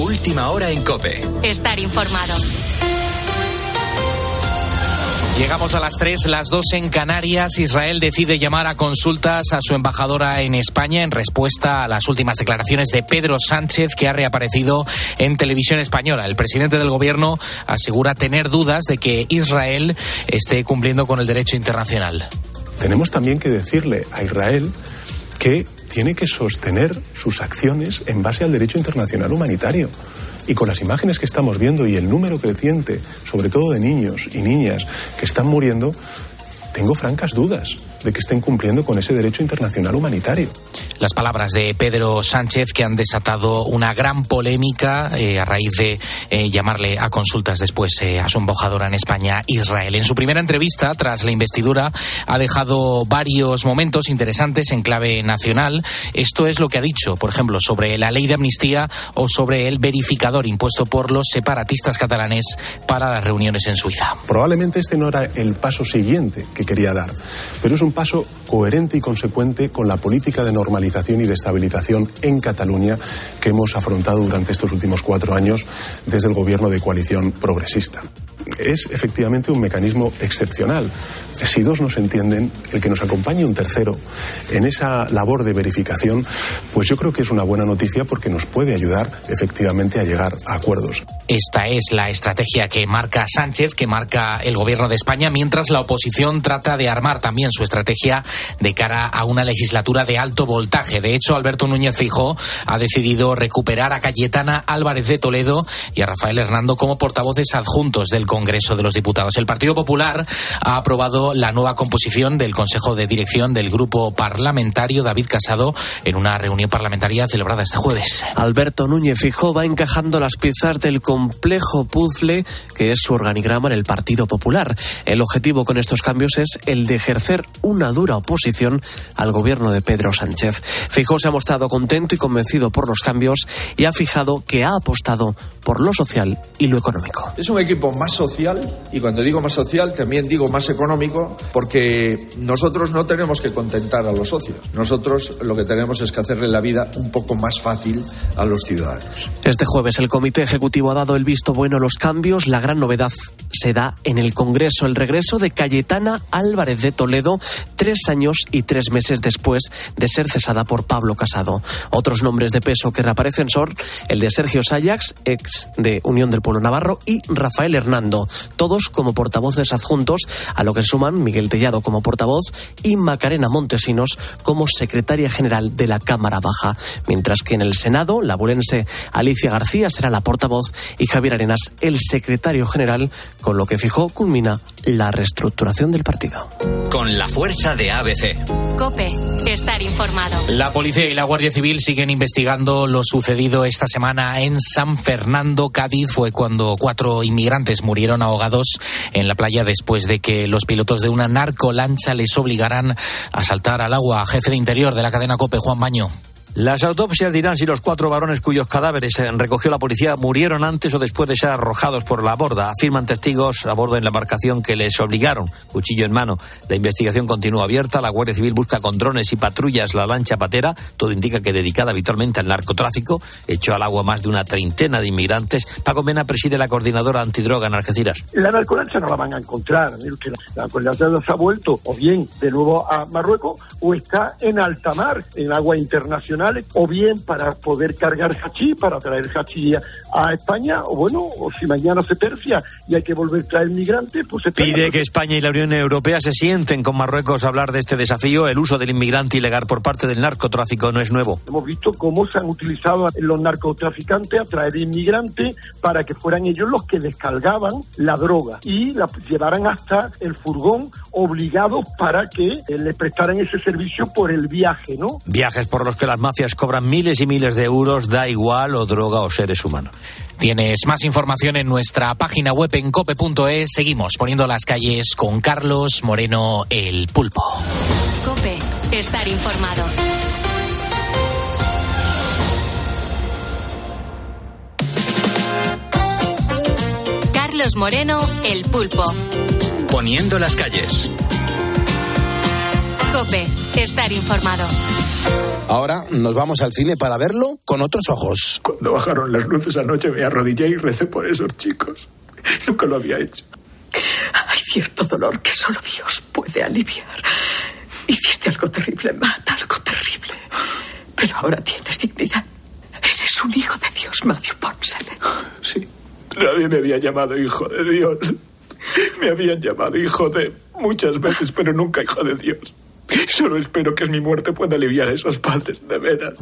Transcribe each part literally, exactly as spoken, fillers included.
Última hora en COPE. Estar informado. Llegamos a las tres, las dos en Canarias. Israel decide llamar a consultas a su embajadora en España en respuesta a las últimas declaraciones de Pedro Sánchez, que ha reaparecido en televisión española. El presidente del gobierno asegura tener dudas de que Israel esté cumpliendo con el derecho internacional. Tenemos también que decirle a Israel que tiene que sostener sus acciones en base al derecho internacional humanitario. Y con las imágenes que estamos viendo y el número creciente, sobre todo de niños y niñas que están muriendo, tengo francas dudas de que estén cumpliendo con ese derecho internacional humanitario. Las palabras de Pedro Sánchez, que han desatado una gran polémica eh, a raíz de eh, llamarle a consultas después eh, a su embajadora en España, Israel. En su primera entrevista, tras la investidura, ha dejado varios momentos interesantes en clave nacional. Esto es lo que ha dicho, por ejemplo, sobre la ley de amnistía o sobre el verificador impuesto por los separatistas catalanes para las reuniones en Suiza. Probablemente este no era el paso siguiente que quería dar, pero es un paso coherente y consecuente con la política de normalización y de estabilización en Cataluña que hemos afrontado durante estos últimos cuatro años desde el gobierno de coalición progresista. Es efectivamente un mecanismo excepcional. Si dos no se entienden, el que nos acompañe un tercero en esa labor de verificación, pues yo creo que es una buena noticia porque nos puede ayudar efectivamente a llegar a acuerdos. Esta es la estrategia que marca Sánchez, que marca el gobierno de España, mientras la oposición trata de armar también su estrategia de cara a una legislatura de alto voltaje. De hecho, Alberto Núñez Feijóo ha decidido recuperar a Cayetana Álvarez de Toledo y a Rafael Hernando como portavoces adjuntos del Congreso de los Diputados. El Partido Popular ha aprobado la nueva composición del Consejo de Dirección del Grupo Parlamentario David Casado en una reunión parlamentaria celebrada este jueves. Alberto Núñez Feijóo va encajando las piezas del complejo puzzle que es su organigrama en el Partido Popular. El objetivo con estos cambios es el de ejercer una dura oposición al gobierno de Pedro Sánchez. Feijóo se ha mostrado contento y convencido por los cambios y ha fijado que ha apostado por lo social y lo económico. Es un equipo más social, y cuando digo más social también digo más económico, porque nosotros no tenemos que contentar a los socios. Nosotros lo que tenemos es que hacerle la vida un poco más fácil a los ciudadanos. Este jueves el Comité Ejecutivo ha dado el visto bueno a los cambios. La gran novedad se da en el Congreso, el regreso de Cayetana Álvarez de Toledo, tres años y tres meses después de ser cesada por Pablo Casado. Otros nombres de peso que reaparecen son el de Sergio Sayax, ex de Unión del Pueblo Navarro, y Rafael Hernando, todos como portavoces adjuntos, a lo que suman Miguel Tellado como portavoz y Macarena Montesinos como secretaria general de la Cámara Baja, mientras que en el Senado la bulense Alicia García será la portavoz y Javier Arenas el secretario general, con lo que Feijóo culmina la reestructuración del partido. Con la fuerza de A B C. COPE. Estar informado. La policía y la Guardia Civil siguen investigando lo sucedido esta semana en San Fernando, Cádiz. Fue cuando cuatro inmigrantes murieron ahogados en la playa después de que los pilotos de una narcolancha les obligaran a saltar al agua. Jefe de Interior de la cadena COPE, Juan Baño. Las autopsias dirán si los cuatro varones cuyos cadáveres recogió la policía murieron antes o después de ser arrojados por la borda. Afirman testigos a bordo en la embarcación que les obligaron, cuchillo en mano. La investigación continúa abierta. La Guardia Civil busca con drones y patrullas la lancha patera. Todo indica que dedicada habitualmente al narcotráfico. Echó al agua más de una treintena de inmigrantes. Paco Mena preside la coordinadora antidroga en Algeciras. La narcolancha no la van a encontrar. Que la narcolancha se ha vuelto o bien de nuevo a Marruecos o está en alta mar, en agua internacional, o bien para poder cargar hachís, para traer hachís a España, o bueno, o si mañana se tercia y hay que volver a traer migrantes, pues se pide que España y la Unión Europea se sienten con Marruecos a hablar de este desafío. El uso del inmigrante ilegal por parte del narcotráfico no es nuevo. Hemos visto cómo se han utilizado los narcotraficantes a traer inmigrantes para que fueran ellos los que descargaban la droga y la llevaran hasta el furgón obligados para que eh, les prestaran ese servicio por el viaje, ¿no? Viajes por los que las mafias cobran miles y miles de euros, da igual o droga o seres humanos. Tienes más información en nuestra página web en cope punto es. Seguimos poniendo las calles con Carlos Moreno, el Pulpo. COPE. Estar informado. Carlos Moreno, el Pulpo. Poniendo las calles. COPE. Estar informado. Ahora nos vamos al cine para verlo con otros ojos. Cuando bajaron las luces anoche me arrodillé y recé por esos chicos. Nunca lo había hecho. Hay cierto dolor que solo Dios puede aliviar. Hiciste algo terrible, Matt, algo terrible. Pero ahora tienes dignidad. Eres un hijo de Dios, Matthew Ponselle. Sí, nadie me había llamado hijo de Dios. Me habían llamado hijo de muchas veces, pero nunca hijo de Dios. Solo espero que mi muerte pueda aliviar a esos padres, de veras.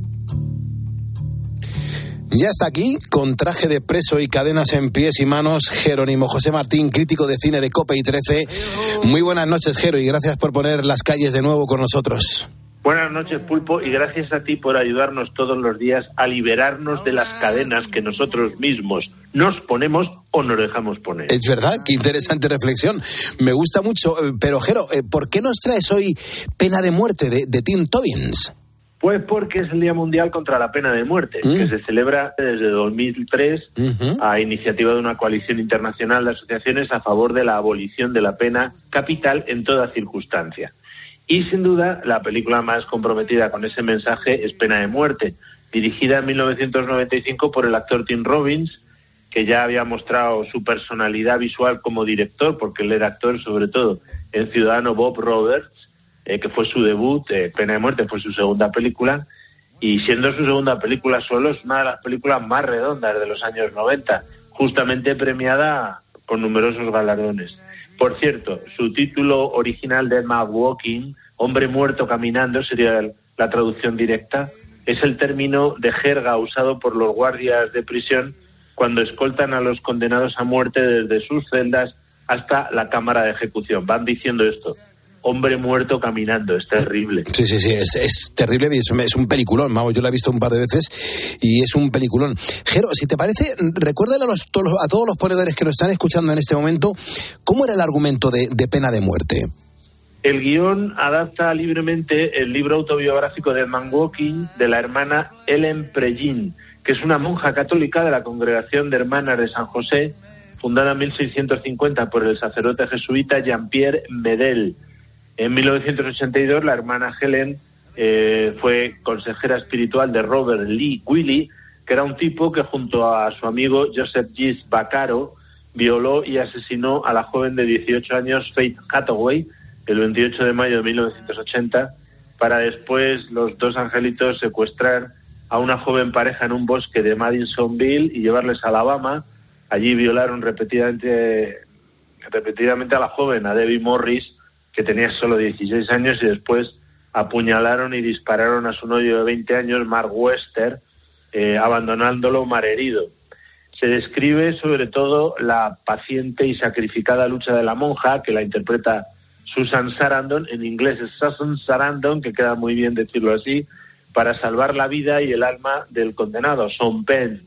Ya está aquí, con traje de preso y cadenas en pies y manos, Jerónimo José Martín, crítico de cine de COPE y trece. Muy buenas noches, Jero, y gracias por poner las calles de nuevo con nosotros. Buenas noches, Pulpo, y gracias a ti por ayudarnos todos los días a liberarnos de las cadenas que nosotros mismos nos ponemos o nos dejamos poner. Es verdad, qué interesante reflexión. Me gusta mucho, pero Jero, ¿por qué nos traes hoy Pena de Muerte de, de Tim Robbins? Pues porque es el Día Mundial contra la Pena de Muerte, mm. que se celebra desde dos mil tres uh-huh. a iniciativa de una coalición internacional de asociaciones a favor de la abolición de la pena capital en toda circunstancia. Y sin duda, la película más comprometida con ese mensaje es Pena de Muerte, dirigida en mil novecientos noventa y cinco por el actor Tim Robbins, que ya había mostrado su personalidad visual como director, porque él era actor sobre todo en Ciudadano Bob Roberts, eh, que fue su debut. eh, Pena de Muerte fue su segunda película, y siendo su segunda película solo, es una de las películas más redondas de los años noventa, justamente premiada con numerosos galardones. Por cierto, su título original, Dead Man Walking, Hombre Muerto Caminando, sería la traducción directa, es el término de jerga usado por los guardias de prisión cuando escoltan a los condenados a muerte desde sus celdas hasta la cámara de ejecución. Van diciendo esto: hombre muerto caminando. Es terrible. Sí, sí, sí, es, es terrible y es, es un peliculón, vamos, yo lo he visto un par de veces y es un peliculón. Jero, si te parece, recuérdale a, los, a todos los ponedores que nos están escuchando en este momento, ¿cómo era el argumento de, de Pena de Muerte? El guión adapta libremente el libro autobiográfico de Man Walking de la hermana Ellen Pregin, que es una monja católica de la Congregación de Hermanas de San José, fundada en mil seiscientos cincuenta por el sacerdote jesuita Jean-Pierre Medel. En mil novecientos ochenta y dos, la hermana Helen eh, fue consejera espiritual de Robert Lee Wiley, que era un tipo que junto a su amigo Joseph Gis Baccaro violó y asesinó a la joven de dieciocho años Faith Hathaway el veintiocho de mayo de mil novecientos ochenta, para después los dos angelitos secuestrar a una joven pareja en un bosque de Madisonville y llevarles a Alabama. Allí violaron repetidamente, repetidamente a la joven, a Debbie Morris, que tenía solo dieciséis años, y después apuñalaron y dispararon a su novio de veinte años, Mark Wester, eh, abandonándolo malherido. Se describe sobre todo la paciente y sacrificada lucha de la monja, que la interpreta Susan Sarandon, en inglés es Susan Sarandon, que queda muy bien decirlo así, para salvar la vida y el alma del condenado, Sean Penn,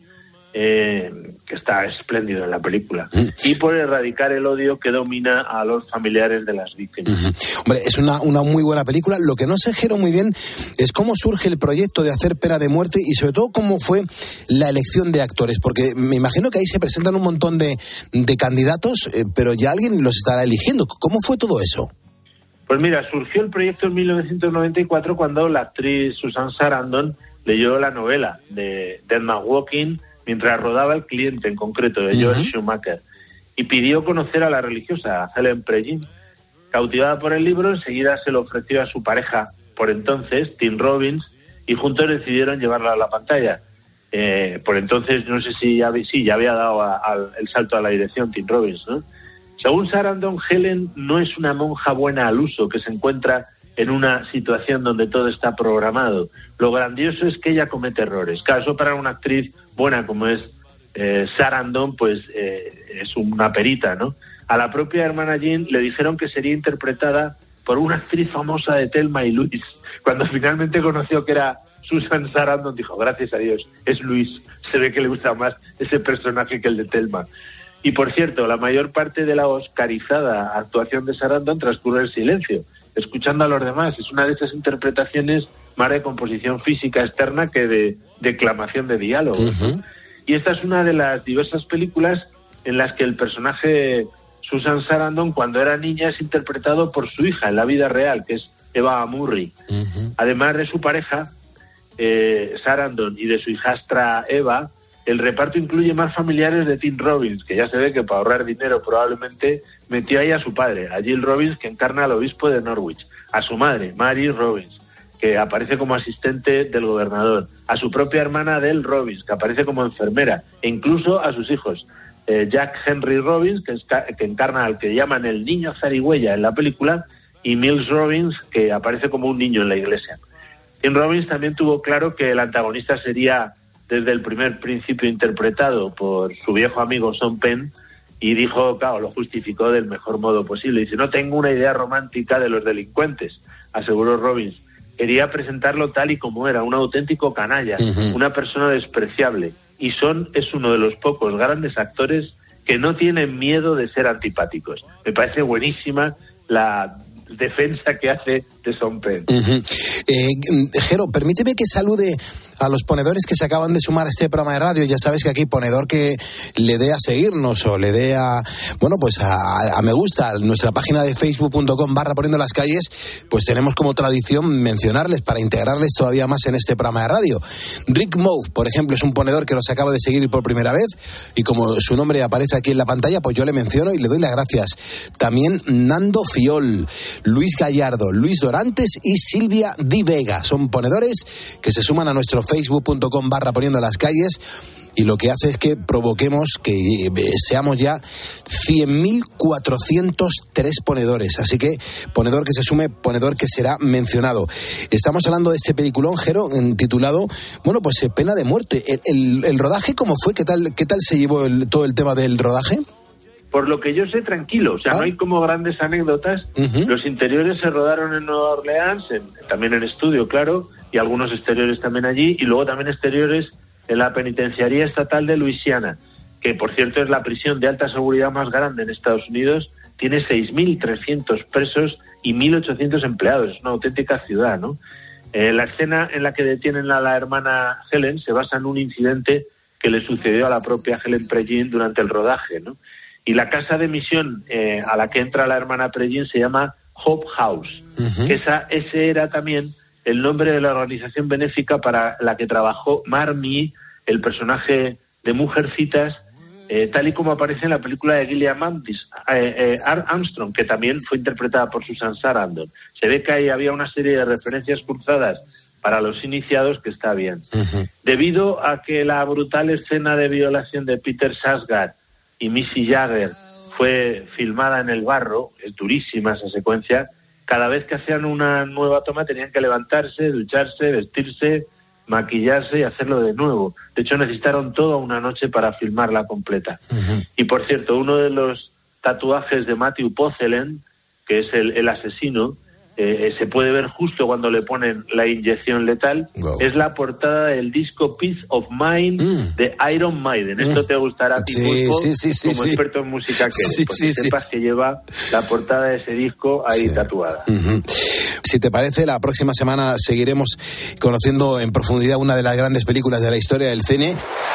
eh, que está espléndido en la película, y por erradicar el odio que domina a los familiares de las víctimas. Uh-huh. Hombre, es una, una muy buena película. Lo que no sé, Jero, muy bien es cómo surge el proyecto de hacer Pena de Muerte y sobre todo cómo fue la elección de actores, porque me imagino que ahí se presentan un montón de, de candidatos, eh, pero ya alguien los estará eligiendo. ¿Cómo fue todo eso? Pues mira, surgió el proyecto en mil novecientos noventa y cuatro cuando la actriz Susan Sarandon leyó la novela de Dead Man Walking mientras rodaba El cliente, en concreto, de Joel uh-huh. Schumacher, y pidió conocer a la religiosa, a Helen Pregin. Cautivada por el libro, enseguida se lo ofreció a su pareja, por entonces, Tim Robbins, y juntos decidieron llevarla a la pantalla. Eh, por entonces, no sé si ya, sí, ya había dado a, a, el salto a la dirección Tim Robbins, ¿no? Según Sarandon, Helen no es una monja buena al uso que se encuentra en una situación donde todo está programado. Lo grandioso es que ella comete errores. Claro, eso para una actriz buena como es eh, Sarandon, pues eh, es una perita, ¿no? A la propia hermana Jean le dijeron que sería interpretada por una actriz famosa de Thelma y Luis. Cuando finalmente conoció que era Susan Sarandon, dijo, gracias a Dios, es Luis. Se ve que le gusta más ese personaje que el de Thelma. Y por cierto, la mayor parte de la oscarizada actuación de Sarandon transcurre en silencio, escuchando a los demás. Es una de esas interpretaciones más de composición física externa que de declamación de diálogo. Uh-huh. Y esta es una de las diversas películas en las que el personaje Susan Sarandon, cuando era niña, es interpretado por su hija en la vida real, que es Eva Murray. Uh-huh. Además de su pareja, eh, Sarandon, y de su hijastra Eva, el reparto incluye más familiares de Tim Robbins, que ya se ve que para ahorrar dinero probablemente metió ahí a su padre, a Jill Robbins, que encarna al obispo de Norwich, a su madre, Mary Robbins, que aparece como asistente del gobernador, a su propia hermana Adele Robbins, que aparece como enfermera, e incluso a sus hijos, eh, Jack Henry Robbins, que, esca- que encarna al que llaman el niño zarigüeya en la película, y Mills Robbins, que aparece como un niño en la iglesia. Tim Robbins también tuvo claro que el antagonista sería desde el primer principio interpretado por su viejo amigo Sean Penn, y dijo, claro, lo justificó del mejor modo posible. Dice, no tengo una idea romántica de los delincuentes, aseguró Robbins. Quería presentarlo tal y como era, un auténtico canalla, uh-huh. una persona despreciable. Y Sean es uno de los pocos grandes actores que no tienen miedo de ser antipáticos. Me parece buenísima la defensa que hace de Sean Penn. Uh-huh. Eh, Jero, permíteme que salude a los ponedores que se acaban de sumar a este programa de radio. Ya sabes que aquí ponedor que le dé a seguirnos o le dé a, bueno, pues a, a me gusta, a nuestra página de facebook.com barra poniendo las calles, pues tenemos como tradición mencionarles para integrarles todavía más en este programa de radio. Rick Mouth, por ejemplo, es un ponedor que nos acaba de seguir por primera vez y como su nombre aparece aquí en la pantalla, pues yo le menciono y le doy las gracias. También Nando Fiol, Luis Gallardo, Luis Dorantes y Silvia Di Vega. Son ponedores que se suman a nuestro facebook.com barra poniendo las calles y lo que hace es que provoquemos que seamos ya cien mil cuatrocientos tres ponedores. Así que ponedor que se sume, ponedor que será mencionado. Estamos hablando de este peliculón, Jero, titulado, bueno, pues Pena de Muerte. El, el, el rodaje, ¿cómo fue? ¿Qué tal, qué tal se llevó el, todo el tema del rodaje? Por lo que yo sé, tranquilo, o sea, ¿Ah? no hay como grandes anécdotas. Uh-huh. Los interiores se rodaron en Nueva Orleans, en, también en estudio, claro, y algunos exteriores también allí, y luego también exteriores en la Penitenciaría Estatal de Luisiana, que por cierto es la prisión de alta seguridad más grande en Estados Unidos, tiene seis mil trescientos presos y mil ochocientos empleados, es una auténtica ciudad, ¿no? Eh, la escena en la que detienen a la hermana Helen se basa en un incidente que le sucedió a la propia Helen Prejean durante el rodaje, ¿no? Y la casa de misión eh, a la que entra la hermana Prejean se llama Hope House. Uh-huh. Esa, ese era también el nombre de la organización benéfica para la que trabajó Marmee, el personaje de Mujercitas, eh, tal y como aparece en la película de Gillian Mandis, eh, eh, Armstrong, que también fue interpretada por Susan Sarandon. Se ve que ahí había una serie de referencias cruzadas para los iniciados que está bien. Uh-huh. Debido a que la brutal escena de violación de Peter Sarsgaard y Missy Jagger fue filmada en el barro, es durísima esa secuencia, cada vez que hacían una nueva toma tenían que levantarse, ducharse, vestirse, maquillarse y hacerlo de nuevo. De hecho, necesitaron toda una noche para filmarla completa. Uh-huh. Y por cierto, uno de los tatuajes de Matthew Pozzelen, que es el, el asesino, eh, se puede ver justo cuando le ponen la inyección letal. Wow. Es la portada del disco Peace of Mind mm. de Iron Maiden. Mm. Esto te gustará a ti, sí, Pulpo, sí, sí, sí, como sí. experto en música que eres, sí, porque sí, sepas sí. que lleva la portada de ese disco ahí sí. tatuada. Uh-huh. Si te parece, la próxima semana seguiremos conociendo en profundidad una de las grandes películas de la historia del cine.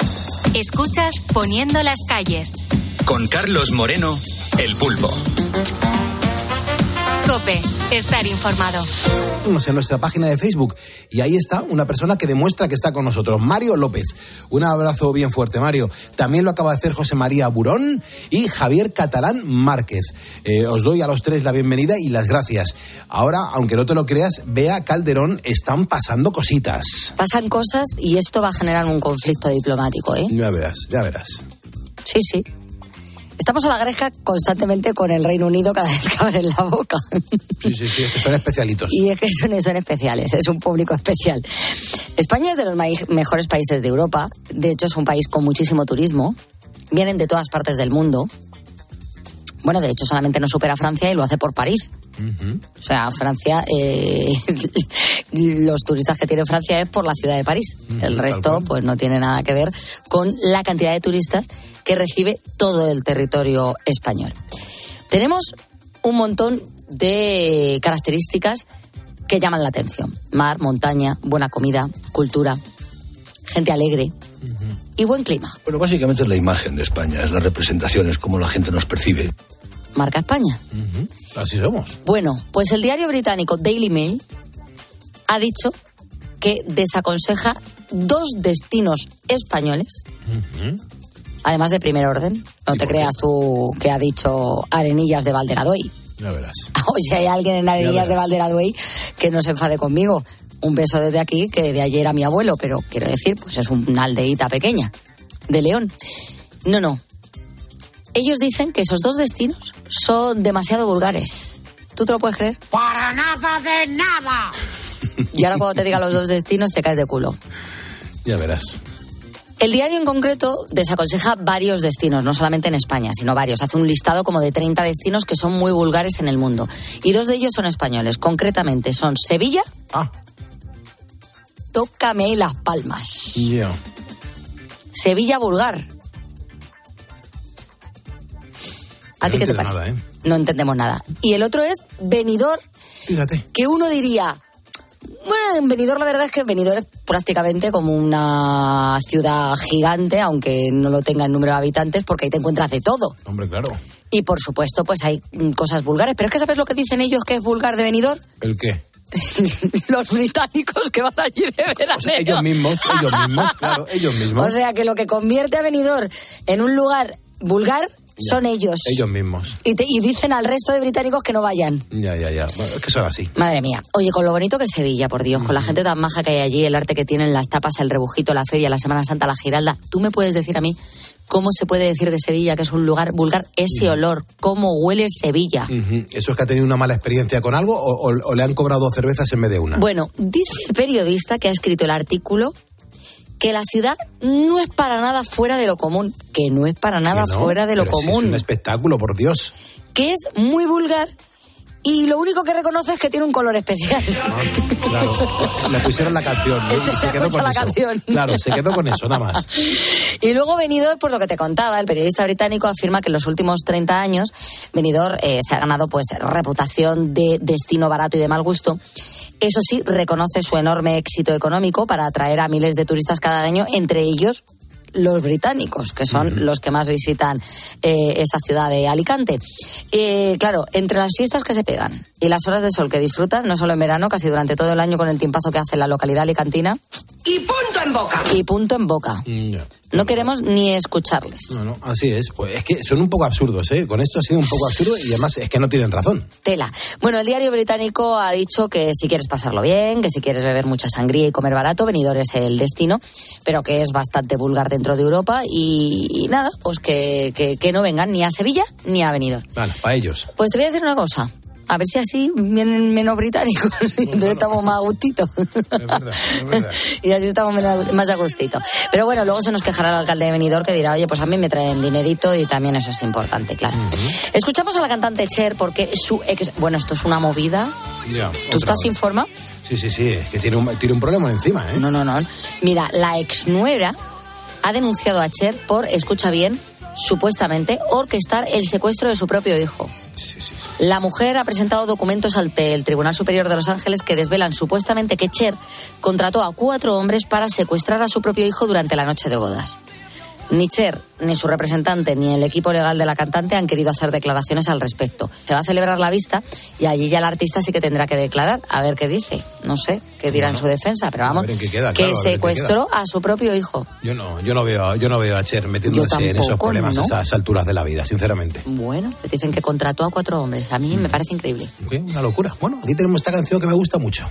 Escuchas Poniendo las calles. Con Carlos Moreno, El Pulpo. COPE, estar informado. En nuestra página de Facebook y ahí está una persona que demuestra que está con nosotros, Mario López. Un abrazo bien fuerte, Mario. También lo acaba de hacer José María Burón y Javier Catalán Márquez. Eh, os doy a los tres la bienvenida y las gracias. Ahora, aunque no te lo creas, Bea Calderón, están pasando cositas. Pasan cosas y esto va a generar un conflicto diplomático, ¿eh? Ya verás, ya verás. Sí, sí. Estamos a la gresca constantemente con el Reino Unido cada vez que abren la boca. Sí, sí, sí, es que son especialitos. Y es que son, son especiales, es un público especial. España es de los ma- mejores países de Europa. De hecho, es un país con muchísimo turismo. Vienen de todas partes del mundo. Bueno, de hecho, solamente no supera a Francia y lo hace por París. Uh-huh. O sea, Francia, eh, los turistas que tiene Francia es por la ciudad de París. Uh-huh, el resto, pues no tiene nada que ver con la cantidad de turistas que recibe todo el territorio español. Tenemos un montón de características que llaman la atención. Mar, montaña, buena comida, cultura, gente alegre uh-huh. y buen clima. Bueno, básicamente es la imagen de España, es la representación, es cómo la gente nos percibe. marca España. Uh-huh. Así somos. Bueno, pues el diario británico Daily Mail ha dicho que desaconseja dos destinos españoles, uh-huh. además de primer orden. No te creas tú que ha dicho Arenillas de Valderaduey. Ya verás. O si hay alguien en Arenillas de Valderaduey que no se enfade conmigo. Un beso desde aquí, que de ayer a mi abuelo, pero quiero decir, pues es una aldeíta pequeña de León. No, no. Ellos dicen que esos dos destinos son demasiado vulgares. ¿Tú te lo puedes creer? ¡Para nada de nada! Y ahora cuando te diga los dos destinos te caes de culo. Ya verás. El diario en concreto desaconseja varios destinos, no solamente en España, sino varios. Hace un listado como de treinta destinos que son muy vulgares en el mundo. Y dos de ellos son españoles. Concretamente son Sevilla. Ah. Tócame las palmas. Yeah. Sevilla vulgar. ¿A no ti qué te parece? Nada, ¿eh? No entendemos nada. Y el otro es Benidorm. Fíjate. Que uno diría, bueno, en Benidorm la verdad es que Benidorm es prácticamente como una ciudad gigante, aunque no lo tenga en número de habitantes, porque ahí te encuentras de todo. Hombre, claro. Y por supuesto, pues hay cosas vulgares. Pero es que ¿sabes lo que dicen ellos que es vulgar de Benidorm? ¿El qué? Los británicos que van allí de veraneo. O sea, ellos mismos, ellos mismos, claro, ellos mismos. O sea, que lo que convierte a Benidorm en un lugar vulgar son ya, ellos. Ellos mismos. Y, te, y dicen al resto de británicos que no vayan. Ya, ya, ya. Bueno, es que son así. Madre mía. Oye, con lo bonito que es Sevilla, por Dios, mm. con la gente tan maja que hay allí, el arte que tienen, las tapas, el rebujito, la feria, la Semana Santa, la Giralda. ¿Tú me puedes decir a mí cómo se puede decir de Sevilla que es un lugar vulgar? Ese mm. olor, cómo huele Sevilla. Uh-huh. ¿Eso es que ha tenido una mala experiencia con algo o, o, o le han cobrado dos cervezas en vez de una? Bueno, dice el periodista que ha escrito el artículo que la ciudad no es para nada fuera de lo común, que no es para nada no, fuera de lo común. Si es un espectáculo, por Dios. Que es muy vulgar y lo único que reconoce es que tiene un color especial. Ah, claro, le pusieron la canción. Este se, se quedó con la eso. Canción. Claro, se quedó con eso, nada más. Y luego Benidorm, por lo que te contaba, el periodista británico afirma que en los últimos treinta años Benidorm eh, se ha ganado pues reputación de destino barato y de mal gusto. Eso sí, reconoce su enorme éxito económico para atraer a miles de turistas cada año, entre ellos los británicos, que son uh-huh. los que más visitan eh, esa ciudad de Alicante. Eh, claro, entre las fiestas que se pegan y las horas de sol que disfrutan, no solo en verano, casi durante todo el año con el tiempazo que hace la localidad alicantina. Y punto en boca. Y punto en boca. Mm, no queremos ni escucharles. No, no, así es. Pues es que son un poco absurdos, ¿eh? Con esto ha sido un poco absurdo y además es que no tienen razón. Tela. Bueno, el diario británico ha dicho que si quieres pasarlo bien, que si quieres beber mucha sangría y comer barato, Benidorm es el destino, pero que es bastante vulgar dentro de Europa y, y nada, pues que, que, que no vengan ni a Sevilla ni a Benidorm. Vale, para ellos. Pues te voy a decir una cosa. A ver si así vienen menos británicos y entonces estamos más a gustito. Es verdad, es verdad. Y así estamos más a gustito. Pero bueno, luego se nos quejará el alcalde de Benidorm que dirá, oye, pues a mí me traen dinerito y también eso es importante, claro. Uh-huh. Escuchamos a la cantante Cher porque su ex... Bueno, esto es una movida. Ya, ¿Tú estás vez. informado? Sí, sí, sí, es que tiene un, tiene un problema encima, ¿eh? No, no, no. Mira, la exnuera ha denunciado a Cher por, escucha bien, supuestamente orquestar el secuestro de su propio hijo. Sí, sí. La mujer ha presentado documentos ante el Tribunal Superior de Los Ángeles que desvelan supuestamente que Cher contrató a cuatro hombres para secuestrar a su propio hijo durante la noche de bodas. Ni Cher, ni su representante, ni el equipo legal de la cantante han querido hacer declaraciones al respecto. Se va a celebrar la vista y allí ya el artista sí que tendrá que declarar, a ver qué dice. No sé qué dirá bueno, en su defensa, pero vamos, que, queda, que claro, secuestró a su propio hijo. Yo no, yo no veo, yo no veo a Cher metiéndose tampoco, en esos problemas, ¿no? A esas alturas de la vida, sinceramente. Bueno, pues dicen que contrató a cuatro hombres. A mí mm. me parece increíble. Okay, una locura. Bueno, aquí tenemos esta canción que me gusta mucho.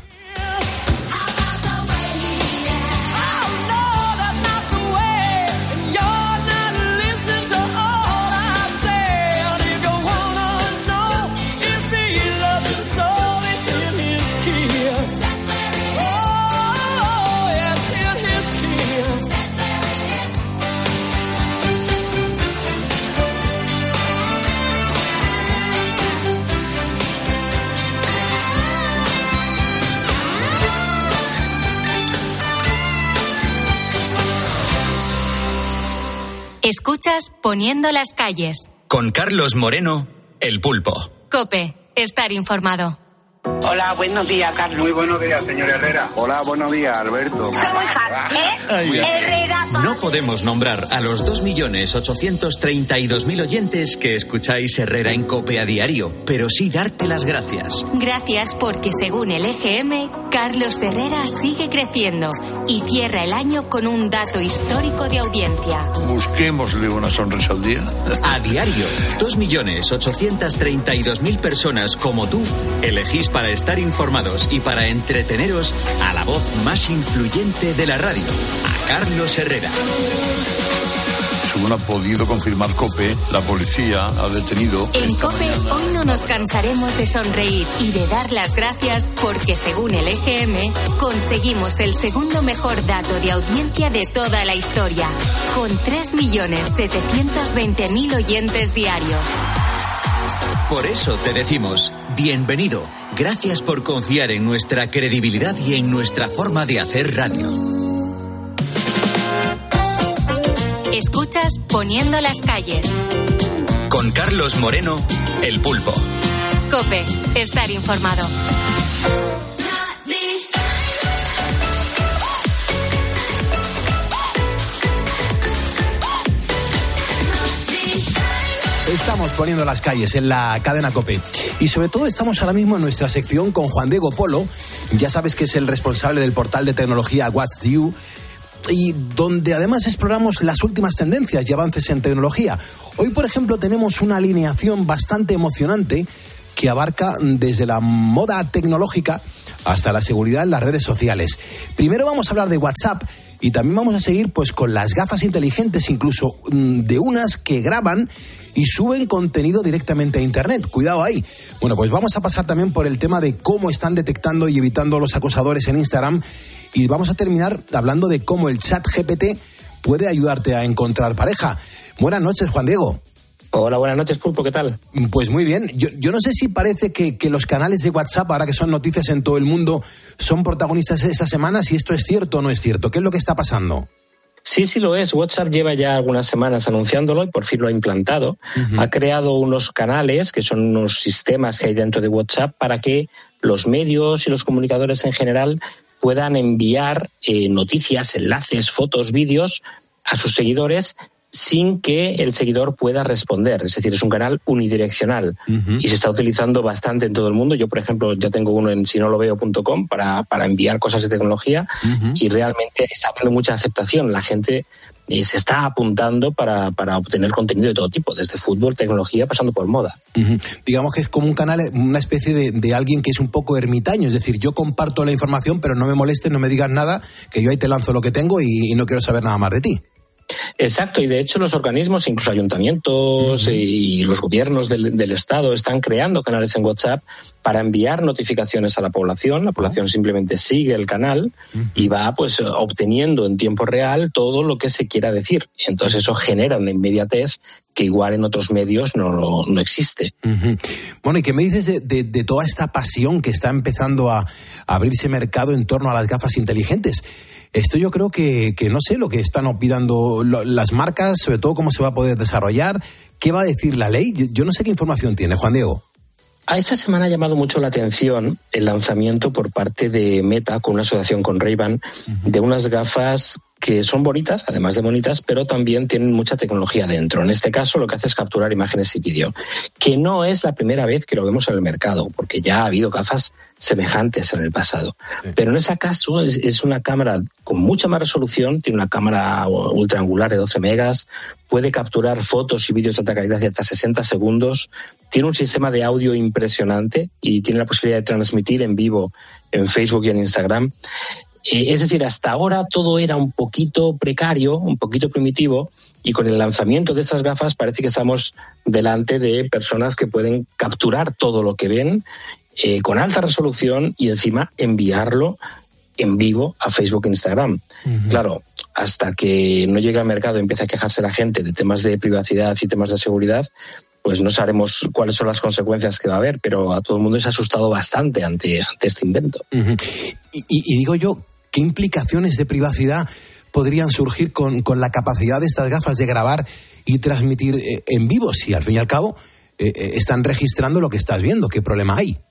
Escuchas Poniendo las calles. Con Carlos Moreno, El Pulpo. COPE. Estar informado. Hola, buenos días, Carlos. Muy buenos días, señor Herrera. Hola, buenos días, Alberto. Somos fan, ¿eh? Herrera. No podemos nombrar a los dos millones ochocientos treinta y dos mil oyentes que escucháis Herrera en COPE a diario, pero sí darte las gracias. Gracias porque según el E G M, Carlos Herrera sigue creciendo y cierra el año con un dato histórico de audiencia. Busquémosle una sonrisa al día. A diario, dos millones ochocientos treinta y dos mil personas como tú elegís para estar informados y para entreteneros a la voz más influyente de la radio, a Carlos Herrera. Según ha podido confirmar COPE, la policía ha detenido... En COPE hoy no nos cansaremos de sonreír y de dar las gracias porque según el E G M conseguimos el segundo mejor dato de audiencia de toda la historia, con tres millones setecientos veinte mil oyentes diarios. Por eso te decimos, bienvenido, gracias por confiar en nuestra credibilidad y en nuestra forma de hacer radio. Escuchas Poniendo las calles. Con Carlos Moreno, El Pulpo. COPE, estar informado. Estamos poniendo las calles en la cadena COPE. Y sobre todo estamos ahora mismo en nuestra sección con Juan Diego Polo. Ya sabes que es el responsable del portal de tecnología What's New, y donde además exploramos las últimas tendencias y avances en tecnología. Hoy, por ejemplo, tenemos una alineación bastante emocionante que abarca desde la moda tecnológica hasta la seguridad en las redes sociales. Primero vamos a hablar de WhatsApp y también vamos a seguir pues con las gafas inteligentes, incluso de unas que graban y suben contenido directamente a Internet. Cuidado ahí. Bueno, pues vamos a pasar también por el tema de cómo están detectando y evitando los acosadores en Instagram. Y vamos a terminar hablando de cómo el chat G P T puede ayudarte a encontrar pareja. Buenas noches, Juan Diego. Hola, buenas noches, Pulpo, ¿qué tal? Pues muy bien. Yo, yo no sé si parece que, que los canales de WhatsApp, ahora que son noticias en todo el mundo, son protagonistas esta semana, si esto es cierto o no es cierto. ¿Qué es lo que está pasando? Sí, sí lo es. WhatsApp lleva ya algunas semanas anunciándolo y por fin lo ha implantado. Uh-huh. Ha creado unos canales, que son unos sistemas que hay dentro de WhatsApp, para que los medios y los comunicadores en general puedan enviar eh, noticias, enlaces, fotos, vídeos a sus seguidores sin que el seguidor pueda responder. Es decir, es un canal unidireccional. Uh-huh. Y se está utilizando bastante en todo el mundo. Yo, por ejemplo, ya tengo uno en si no lo veo punto com para, para enviar cosas de tecnología. Uh-huh. Y realmente está teniendo mucha aceptación. La gente eh, se está apuntando para, para obtener contenido de todo tipo, desde fútbol, tecnología, pasando por moda. Uh-huh. Digamos que es como un canal, una especie de, de alguien que es un poco ermitaño. Es decir, yo comparto la información, pero no me molestes, no me digas nada, que yo ahí te lanzo lo que tengo y, y no quiero saber nada más de ti. Exacto, y de hecho los organismos, incluso ayuntamientos uh-huh. y los gobiernos del, del Estado están creando canales en WhatsApp para enviar notificaciones a la población. La población simplemente sigue el canal uh-huh. y va pues obteniendo en tiempo real todo lo que se quiera decir. Entonces eso genera una inmediatez que igual en otros medios no, no existe. Uh-huh. Bueno, ¿y qué me dices de, de, de toda esta pasión que está empezando a, a abrirse mercado en torno a las gafas inteligentes? Esto yo creo que, que no sé lo que están opinando las marcas, sobre todo cómo se va a poder desarrollar, qué va a decir la ley. Yo, yo no sé qué información tiene, Juan Diego. A esta semana ha llamado mucho la atención el lanzamiento por parte de Meta, con una asociación con Ray-Ban, uh-huh. de unas gafas que son bonitas, además de bonitas, pero también tienen mucha tecnología dentro. En este caso lo que hace es capturar imágenes y vídeo, que no es la primera vez que lo vemos en el mercado, porque ya ha habido gafas semejantes en el pasado. Sí. Pero en ese caso es, es una cámara con mucha más resolución, tiene una cámara ultra angular de doce megas, puede capturar fotos y vídeos de alta calidad de hasta sesenta segundos, tiene un sistema de audio impresionante y tiene la posibilidad de transmitir en vivo en Facebook y en Instagram. Es decir, hasta ahora todo era un poquito precario, un poquito primitivo, y con el lanzamiento de estas gafas parece que estamos delante de personas que pueden capturar todo lo que ven eh, con alta resolución y encima enviarlo en vivo a Facebook e Instagram. Uh-huh. Claro, hasta que no llegue al mercado y empiece a quejarse la gente de temas de privacidad y temas de seguridad, pues no sabremos cuáles son las consecuencias que va a haber, pero a todo el mundo se ha asustado bastante ante, ante este invento. Uh-huh. Y, y, y digo yo, ¿qué implicaciones de privacidad podrían surgir con, con la capacidad de estas gafas de grabar y transmitir eh, en vivo? Si al fin y al cabo eh, están registrando lo que estás viendo, ¿qué problema hay?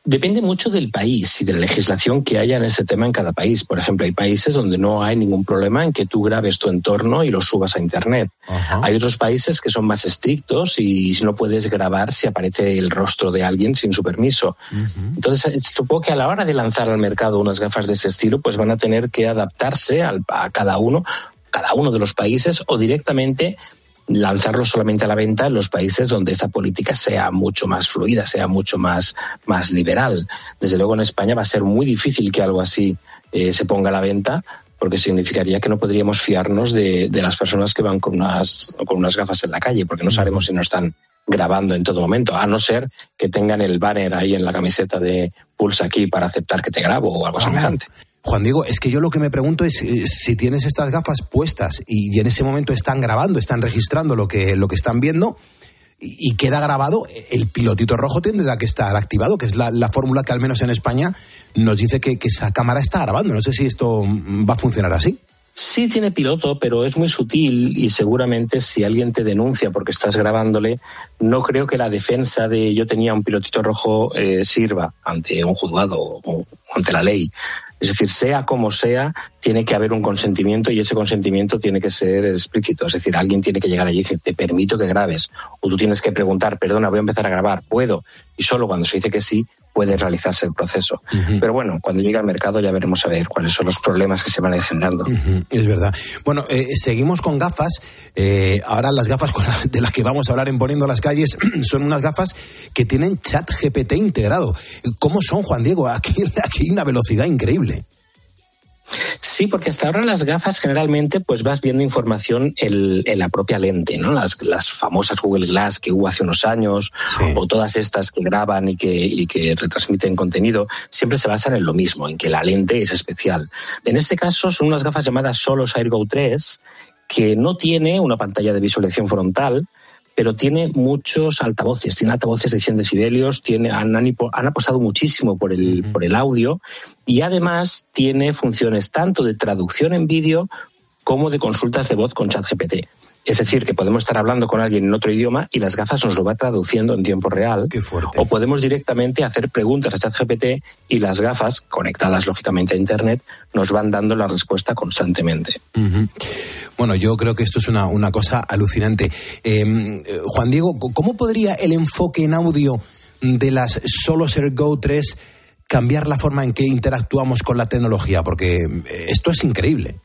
Depende mucho del país y de la legislación que haya en este tema en cada país. Por ejemplo, hay países donde no hay ningún problema en que tú grabes tu entorno y lo subas a Internet. Ajá. Hay otros países que son más estrictos y no puedes grabar si aparece el rostro de alguien sin su permiso. Uh-huh. Entonces, supongo que a la hora de lanzar al mercado unas gafas de ese estilo, pues van a tener que adaptarse al, a cada uno, cada uno de los países, o directamente lanzarlo solamente a la venta en los países donde esta política sea mucho más fluida, sea mucho más, más liberal. Desde luego en España va a ser muy difícil que algo así eh, se ponga a la venta, porque significaría que no podríamos fiarnos de, de las personas que van con unas, con unas gafas en la calle, porque no sabemos si no están grabando en todo momento, a no ser que tengan el banner ahí en la camiseta de pulsa aquí para aceptar que te grabo o algo ah. semejante. Juan Diego, es que yo lo que me pregunto es eh, si tienes estas gafas puestas y, y en ese momento están grabando, están registrando lo que, lo que están viendo y, y queda grabado, el pilotito rojo tendrá que estar activado, que es la, la fórmula que al menos en España nos dice que, que esa cámara está grabando. No sé si esto va a funcionar así. Sí tiene piloto, pero es muy sutil y seguramente si alguien te denuncia porque estás grabándole, no creo que la defensa de yo tenía un pilotito rojo eh, sirva ante un juzgado o ante la ley. Es decir, sea como sea, tiene que haber un consentimiento y ese consentimiento tiene que ser explícito. Es decir, alguien tiene que llegar allí y decir, te permito que grabes. O tú tienes que preguntar, perdona, voy a empezar a grabar, ¿puedo? Y solo cuando se dice que sí, puede realizarse el proceso. Uh-huh. Pero bueno, cuando llegue al mercado ya veremos a ver cuáles son los problemas que se van a ir generando. Uh-huh. Es verdad. Bueno, eh, seguimos con gafas. Eh, ahora las gafas con la, de las que vamos a hablar en Poniendo las Calles son unas gafas que tienen ChatGPT integrado. ¿Cómo son, Juan Diego? Aquí, aquí hay una velocidad increíble. Sí, porque hasta ahora las gafas generalmente pues vas viendo información en, en la propia lente, ¿no? Las, las famosas Google Glass que hubo hace unos años, sí. o todas estas que graban y que, y que retransmiten contenido, siempre se basan en lo mismo, en que la lente es especial. En este caso son unas gafas llamadas Solos AirGo tres, que no tiene una pantalla de visualización frontal, pero tiene muchos altavoces, tiene altavoces de cien decibelios, tiene, han, han apostado muchísimo por el, uh-huh. por el audio y además tiene funciones tanto de traducción en vídeo como de consultas de voz con ChatGPT. Es decir, que podemos estar hablando con alguien en otro idioma y las gafas nos lo va traduciendo en tiempo real. Qué fuerte. O podemos directamente hacer preguntas a ChatGPT y las gafas, conectadas lógicamente a Internet, nos van dando la respuesta constantemente. Uh-huh. Bueno, yo creo que esto es una, una cosa alucinante. Eh, Juan Diego, ¿cómo podría el enfoque en audio de las Solos AirGo tres cambiar la forma en que interactuamos con la tecnología? Porque esto es increíble.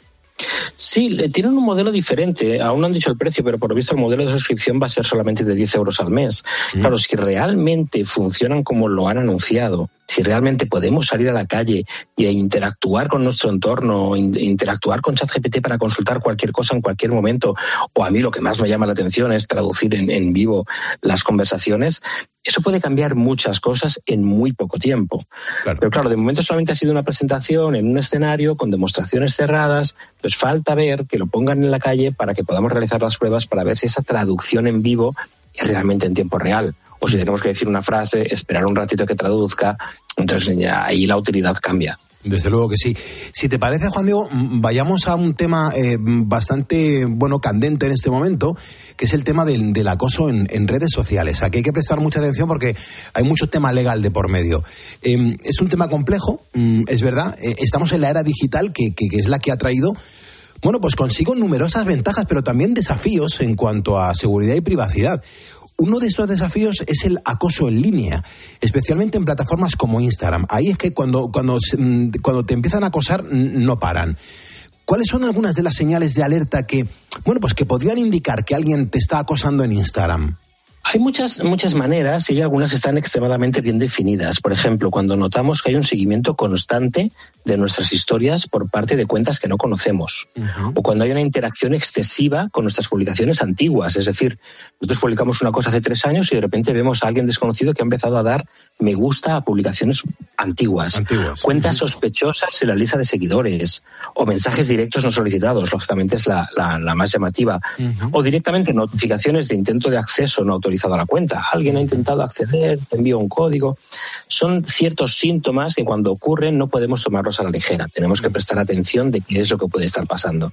Sí, tienen un modelo diferente. Aún no han dicho el precio, pero por lo visto el modelo de suscripción va a ser solamente de diez euros al mes. Mm. Claro, si realmente funcionan como lo han anunciado, si realmente podemos salir a la calle e interactuar con nuestro entorno, interactuar con ChatGPT para consultar cualquier cosa en cualquier momento, o a mí lo que más me llama la atención es traducir en, en vivo las conversaciones, eso puede cambiar muchas cosas en muy poco tiempo. Claro. Pero claro, de momento solamente ha sido una presentación en un escenario con demostraciones cerradas, pues falta ver que lo pongan en la calle para que podamos realizar las pruebas para ver si esa traducción en vivo es realmente en tiempo real. O si tenemos que decir una frase, esperar un ratito que traduzca, entonces ya ahí la utilidad cambia. Desde luego que sí. Si te parece, Juan Diego, vayamos a un tema eh, bastante, bueno, candente en este momento, que es el tema del, del acoso en, en redes sociales. Aquí hay que prestar mucha atención porque hay mucho tema legal de por medio. Eh, es un tema complejo, es verdad. Eh, estamos en la era digital, que, que, que es la que ha traído, bueno, pues consigo numerosas ventajas, pero también desafíos en cuanto a seguridad y privacidad. Uno de estos desafíos es el acoso en línea, especialmente en plataformas como Instagram. Ahí es que cuando, cuando, cuando te empiezan a acosar no paran. ¿Cuáles son algunas de las señales de alerta que, bueno, pues que podrían indicar que alguien te está acosando en Instagram? Hay muchas, muchas maneras y hay algunas que están extremadamente bien definidas. Por ejemplo, cuando notamos que hay un seguimiento constante de nuestras historias por parte de cuentas que no conocemos. Uh-huh. O cuando hay una interacción excesiva con nuestras publicaciones antiguas. Es decir, nosotros publicamos una cosa hace tres años y de repente vemos a alguien desconocido que ha empezado a dar me gusta a publicaciones antiguas. antiguas. Cuentas uh-huh. sospechosas en la lista de seguidores. O mensajes directos no solicitados. Lógicamente es la, la, la más llamativa. Uh-huh. O directamente notificaciones de intento de acceso no autorizado a la cuenta. Alguien ha intentado acceder, te envía un código. Son ciertos síntomas que cuando ocurren no podemos tomarlos a la ligera. Tenemos que prestar atención de qué es lo que puede estar pasando.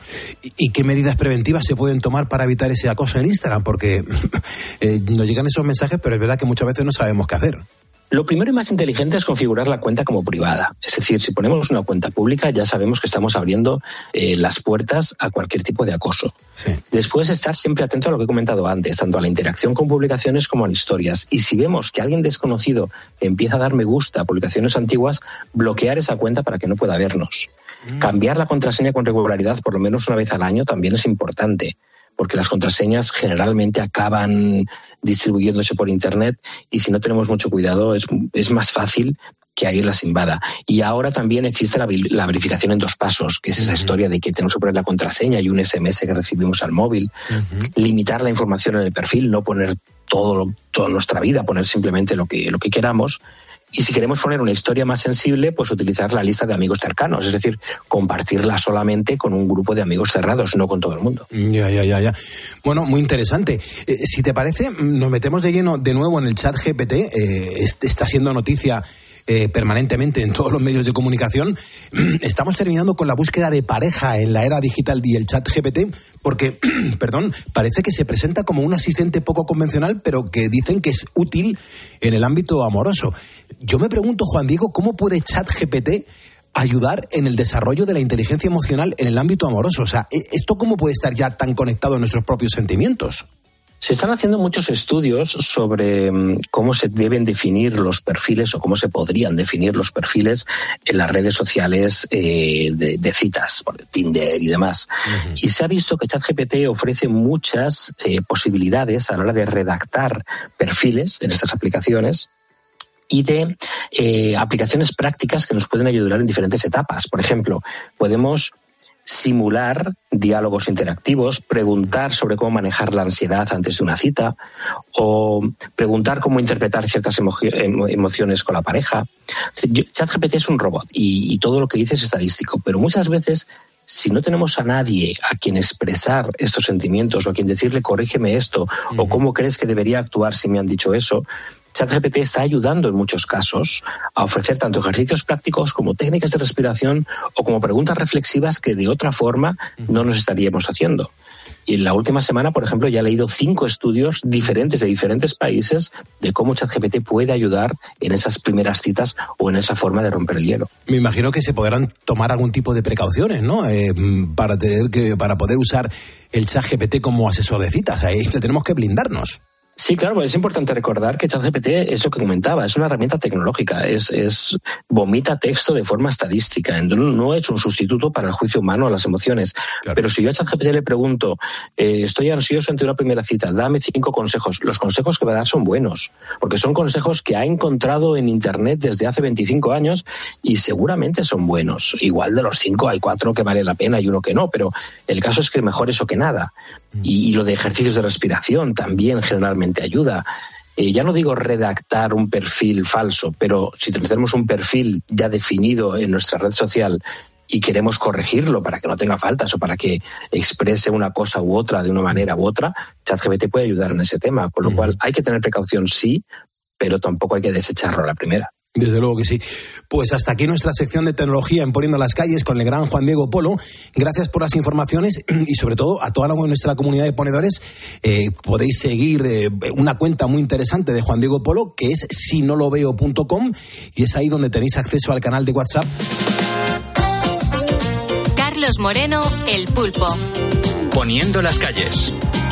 ¿Y qué medidas preventivas se pueden tomar para evitar ese acoso en Instagram? Porque eh, nos llegan esos mensajes, pero es verdad que muchas veces no sabemos qué hacer. Lo primero y más inteligente es configurar la cuenta como privada. Es decir, si ponemos una cuenta pública ya sabemos que estamos abriendo eh, las puertas a cualquier tipo de acoso. Sí. Después, estar siempre atento a lo que he comentado antes, tanto a la interacción con publicaciones como a historias. Y si vemos que alguien desconocido empieza a dar me gusta a publicaciones antiguas, bloquear esa cuenta para que no pueda vernos. Mm. Cambiar la contraseña con regularidad, por lo menos una vez al año, también es importante, porque las contraseñas generalmente acaban distribuyéndose por Internet y si no tenemos mucho cuidado es, es más fácil que alguien las invada. Y ahora también existe la, la verificación en dos pasos, que es esa uh-huh. historia de que tenemos que poner la contraseña y un ese eme ese que recibimos al móvil, uh-huh. limitar la información en el perfil, no poner todo, toda nuestra vida, poner simplemente lo que, lo que queramos. Y si queremos poner una historia más sensible, pues utilizar la lista de amigos cercanos, es decir, compartirla solamente con un grupo de amigos cerrados, no con todo el mundo. Ya, ya, ya, ya. Bueno, muy interesante. Eh, si te parece, nos metemos de lleno de nuevo en el chat G P T. Eh, está siendo noticia eh, permanentemente en todos los medios de comunicación. Estamos terminando con la búsqueda de pareja en la era digital y el chat G P T, porque, perdón, parece que se presenta como un asistente poco convencional, pero que dicen que es útil en el ámbito amoroso. Yo me pregunto, Juan Diego, ¿cómo puede ChatGPT ayudar en el desarrollo de la inteligencia emocional en el ámbito amoroso? O sea, ¿esto cómo puede estar ya tan conectado a nuestros propios sentimientos? Se están haciendo muchos estudios sobre cómo se deben definir los perfiles o cómo se podrían definir los perfiles en las redes sociales eh, de, de citas, bueno, Tinder y demás. Uh-huh. Y se ha visto que ChatGPT ofrece muchas eh, posibilidades a la hora de redactar perfiles en estas aplicaciones y de eh, aplicaciones prácticas que nos pueden ayudar en diferentes etapas. Por ejemplo, podemos simular diálogos interactivos, preguntar sobre cómo manejar la ansiedad antes de una cita o preguntar cómo interpretar ciertas emo- emociones con la pareja. ChatGPT es un robot y, y todo lo que dice es estadístico, pero muchas veces si no tenemos a nadie a quien expresar estos sentimientos o a quien decirle corrígeme esto uh-huh. o cómo crees que debería actuar si me han dicho eso, ChatGPT está ayudando en muchos casos a ofrecer tanto ejercicios prácticos como técnicas de respiración o como preguntas reflexivas que de otra forma no nos estaríamos haciendo. Y en la última semana, por ejemplo, ya he leído cinco estudios diferentes de diferentes países de cómo ChatGPT puede ayudar en esas primeras citas o en esa forma de romper el hielo. Me imagino que se podrán tomar algún tipo de precauciones, ¿no? Eh, para tener que, para poder usar el ChatGPT como asesor de citas. Ahí tenemos que blindarnos. Sí, claro, es importante recordar que ChatGPT es lo que comentaba, es una herramienta tecnológica, es, es vomita texto de forma estadística, no es un sustituto para el juicio humano a las emociones. Claro. Pero si yo a ChatGPT le pregunto, eh, estoy ansioso ante una primera cita, dame cinco consejos, los consejos que va a dar son buenos, porque son consejos que ha encontrado en Internet desde hace veinticinco años y seguramente son buenos. Igual de los cinco hay cuatro que vale la pena y uno que no, pero el caso es que mejor eso que nada. Y, y lo de ejercicios de respiración también generalmente ayuda. Eh, ya no digo redactar un perfil falso, pero si tenemos un perfil ya definido en nuestra red social y queremos corregirlo para que no tenga faltas o para que exprese una cosa u otra de una manera u otra, ChatGPT puede ayudar en ese tema, con lo mm. cual hay que tener precaución, sí, pero tampoco hay que desecharlo a la primera. Desde luego que sí. Pues hasta aquí nuestra sección de tecnología en Poniendo las Calles con el gran Juan Diego Polo. Gracias por las informaciones y sobre todo a toda nuestra comunidad de ponedores. Eh, podéis seguir eh, una cuenta muy interesante de Juan Diego Polo que es si no lo veo punto com y es ahí donde tenéis acceso al canal de WhatsApp. Carlos Moreno, El Pulpo. Poniendo las Calles.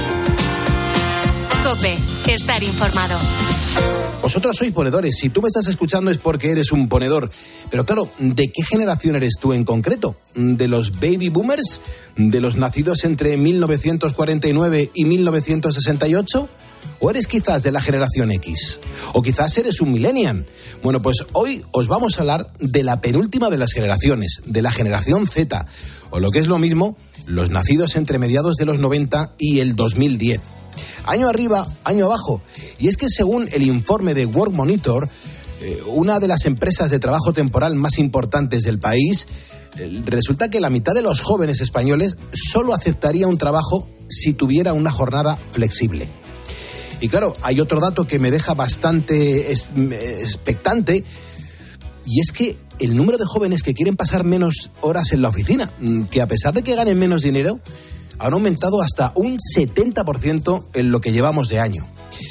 COPE, estar informado. Vosotros sois ponedores. Si tú me estás escuchando es porque eres un ponedor. Pero claro, ¿de qué generación eres tú en concreto? ¿De los baby boomers? ¿De los nacidos entre mil novecientos cuarenta y nueve y mil novecientos sesenta y ocho? ¿O eres quizás de la generación X? ¿O quizás eres un millennial? Bueno, pues hoy os vamos a hablar de la penúltima de las generaciones, de la generación Z. O lo que es lo mismo, los nacidos entre mediados de los noventa y el dos mil diez. Año arriba, año abajo. Y es que según el informe de Work Monitor, eh, una de las empresas de trabajo temporal más importantes del país, eh, resulta que la mitad de los jóvenes españoles solo aceptaría un trabajo si tuviera una jornada flexible. Y claro, hay otro dato que me deja bastante es, expectante, y es que el número de jóvenes que quieren pasar menos horas en la oficina, que a pesar de que ganen menos dinero, han aumentado hasta un setenta por ciento en lo que llevamos de año.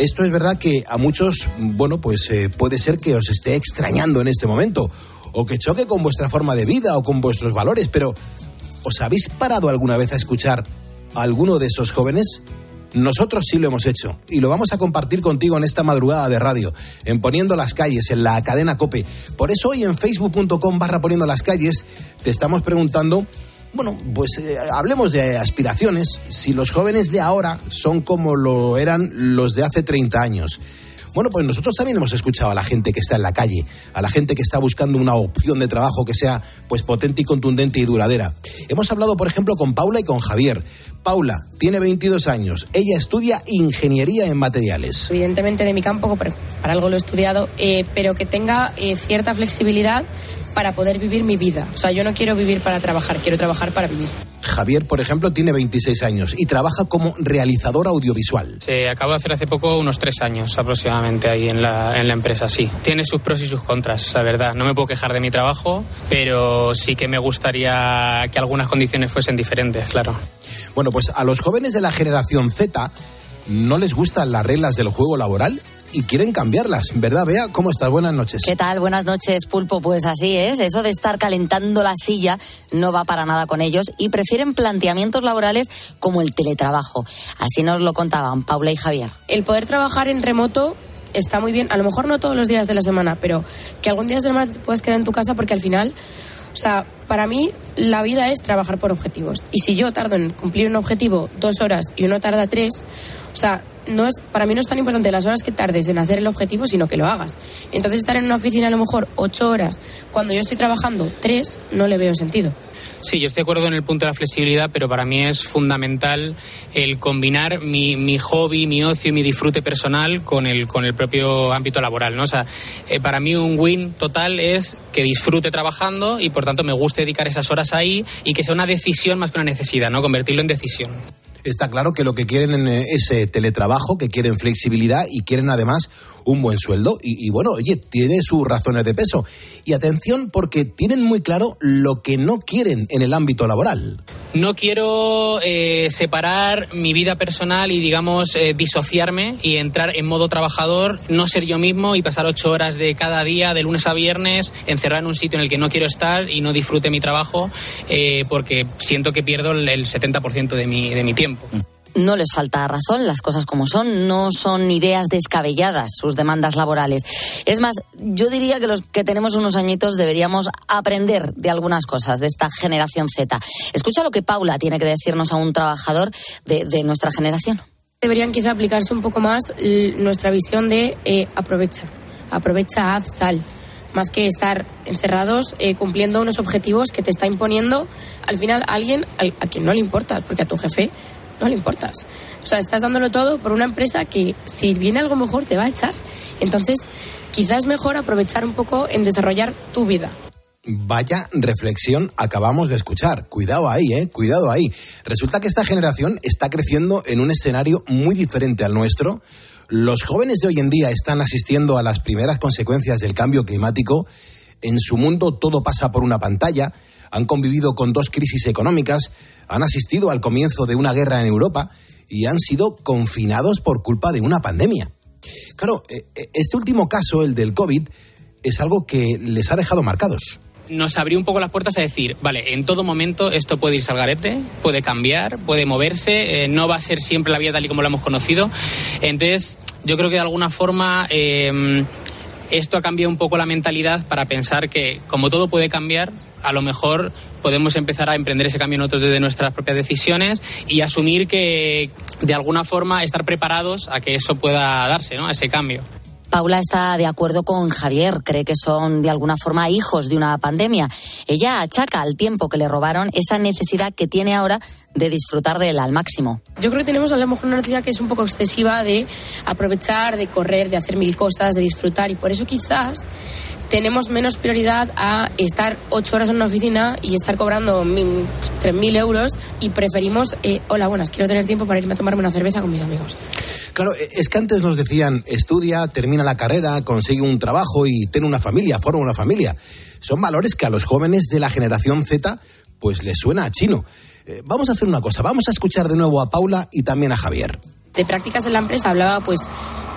Esto es verdad que a muchos, bueno, pues eh, puede ser que os esté extrañando en este momento, o que choque con vuestra forma de vida o con vuestros valores, pero ¿os habéis parado alguna vez a escuchar a alguno de esos jóvenes? Nosotros sí lo hemos hecho y lo vamos a compartir contigo en esta madrugada de radio, en Poniendo las Calles, en la cadena COPE. Por eso hoy en facebook punto com barra Poniendo las Calles te estamos preguntando, bueno, pues eh, hablemos de aspiraciones, si los jóvenes de ahora son como lo eran los de hace treinta años. Bueno, pues nosotros también hemos escuchado a la gente que está en la calle, a la gente que está buscando una opción de trabajo que sea pues potente y contundente y duradera. Hemos hablado, por ejemplo, con Paula y con Javier. Paula tiene veintidós años, ella estudia ingeniería en materiales. Evidentemente de mi campo, para algo lo he estudiado, eh, pero que tenga eh, cierta flexibilidad para poder vivir mi vida. O sea, yo no quiero vivir para trabajar, quiero trabajar para vivir. Javier, por ejemplo, tiene veintiséis años y trabaja como realizador audiovisual. Se acabo de hacer hace poco unos tres años aproximadamente ahí en la, en la empresa, sí. Tiene sus pros y sus contras, la verdad. No me puedo quejar de mi trabajo, pero sí que me gustaría que algunas condiciones fuesen diferentes, claro. Bueno, pues a los jóvenes de la generación Z no les gustan las reglas del juego laboral y quieren cambiarlas, ¿verdad, Bea? ¿Cómo estás? Buenas noches. ¿Qué tal? Buenas noches, Pulpo. Pues así es, eso de estar calentando la silla no va para nada con ellos y prefieren planteamientos laborales como el teletrabajo. Así nos lo contaban Paula y Javier. El poder trabajar en remoto está muy bien, a lo mejor no todos los días de la semana, pero que algún día de la semana te puedes quedar en tu casa porque al final, o sea, para mí la vida es trabajar por objetivos. Y si yo tardo en cumplir un objetivo dos horas y uno tarda tres, o sea, no es, para mí no es tan importante las horas que tardes en hacer el objetivo, sino que lo hagas. Entonces estar en una oficina a lo mejor ocho horas, cuando yo estoy trabajando tres, no le veo sentido. Sí, yo estoy de acuerdo en el punto de la flexibilidad, pero para mí es fundamental el combinar mi, mi hobby, mi ocio y mi disfrute personal con el, con el propio ámbito laboral, ¿no? O sea, eh, para mí un win total es que disfrute trabajando y por tanto me guste dedicar esas horas ahí y que sea una decisión más que una necesidad, ¿no? Convertirlo en decisión. Está claro que lo que quieren es eh, teletrabajo, que quieren flexibilidad y quieren además un buen sueldo. Y, y bueno, oye, tiene sus razones de peso. Y atención, porque tienen muy claro lo que no quieren en el ámbito laboral. No quiero eh, separar mi vida personal y, digamos, eh, disociarme y entrar en modo trabajador, no ser yo mismo y pasar ocho horas de cada día, de lunes a viernes, encerrado en un sitio en el que no quiero estar y no disfrute mi trabajo eh, porque siento que pierdo el setenta por ciento de mi, de mi tiempo. No les falta razón, las cosas como son, no son ideas descabelladas sus demandas laborales. Es más, yo diría que los que tenemos unos añitos deberíamos aprender de algunas cosas de esta generación Z. Escucha lo que Paula tiene que decirnos a un trabajador de, de nuestra generación. Deberían quizá aplicarse un poco más l- nuestra visión de eh, aprovecha, aprovecha, haz, sal. Más que estar encerrados eh, cumpliendo unos objetivos que te está imponiendo al final alguien a, a quien no le importa, porque a tu jefe no le importas. O sea, estás dándolo todo por una empresa que si viene algo mejor te va a echar. Entonces, quizás es mejor aprovechar un poco en desarrollar tu vida. Vaya reflexión acabamos de escuchar. Cuidado ahí, eh, cuidado ahí. Resulta que esta generación está creciendo en un escenario muy diferente al nuestro. Los jóvenes de hoy en día están asistiendo a las primeras consecuencias del cambio climático. En su mundo todo pasa por una pantalla. Han convivido con dos crisis económicas, han asistido al comienzo de una guerra en Europa y han sido confinados por culpa de una pandemia. Claro, este último caso, el del COVID, es algo que les ha dejado marcados. Nos abrió un poco las puertas a decir, vale, en todo momento esto puede irse al garete, puede cambiar, puede moverse, eh, no va a ser siempre la vida tal y como la hemos conocido. Entonces, yo creo que de alguna forma eh, esto ha cambiado un poco la mentalidad para pensar que, como todo puede cambiar, a lo mejor podemos empezar a emprender ese cambio nosotros desde nuestras propias decisiones y asumir que, de alguna forma, estar preparados a que eso pueda darse, ¿no? A ese cambio. Paula está de acuerdo con Javier, cree que son de alguna forma hijos de una pandemia. Ella achaca al tiempo que le robaron esa necesidad que tiene ahora de disfrutar de él al máximo. Yo creo que tenemos a lo mejor una necesidad que es un poco excesiva de aprovechar, de correr, de hacer mil cosas, de disfrutar, y por eso quizás tenemos menos prioridad a estar ocho horas en una oficina y estar cobrando tres mil euros y preferimos, eh, hola, buenas, quiero tener tiempo para irme a tomarme una cerveza con mis amigos. Claro, es que antes nos decían, estudia, termina la carrera, consigue un trabajo y ten una familia, forma una familia. Son valores que a los jóvenes de la generación Z pues les suena a chino. Eh, vamos a hacer una cosa, vamos a escuchar de nuevo a Paula y también a Javier. De prácticas en la empresa hablaba pues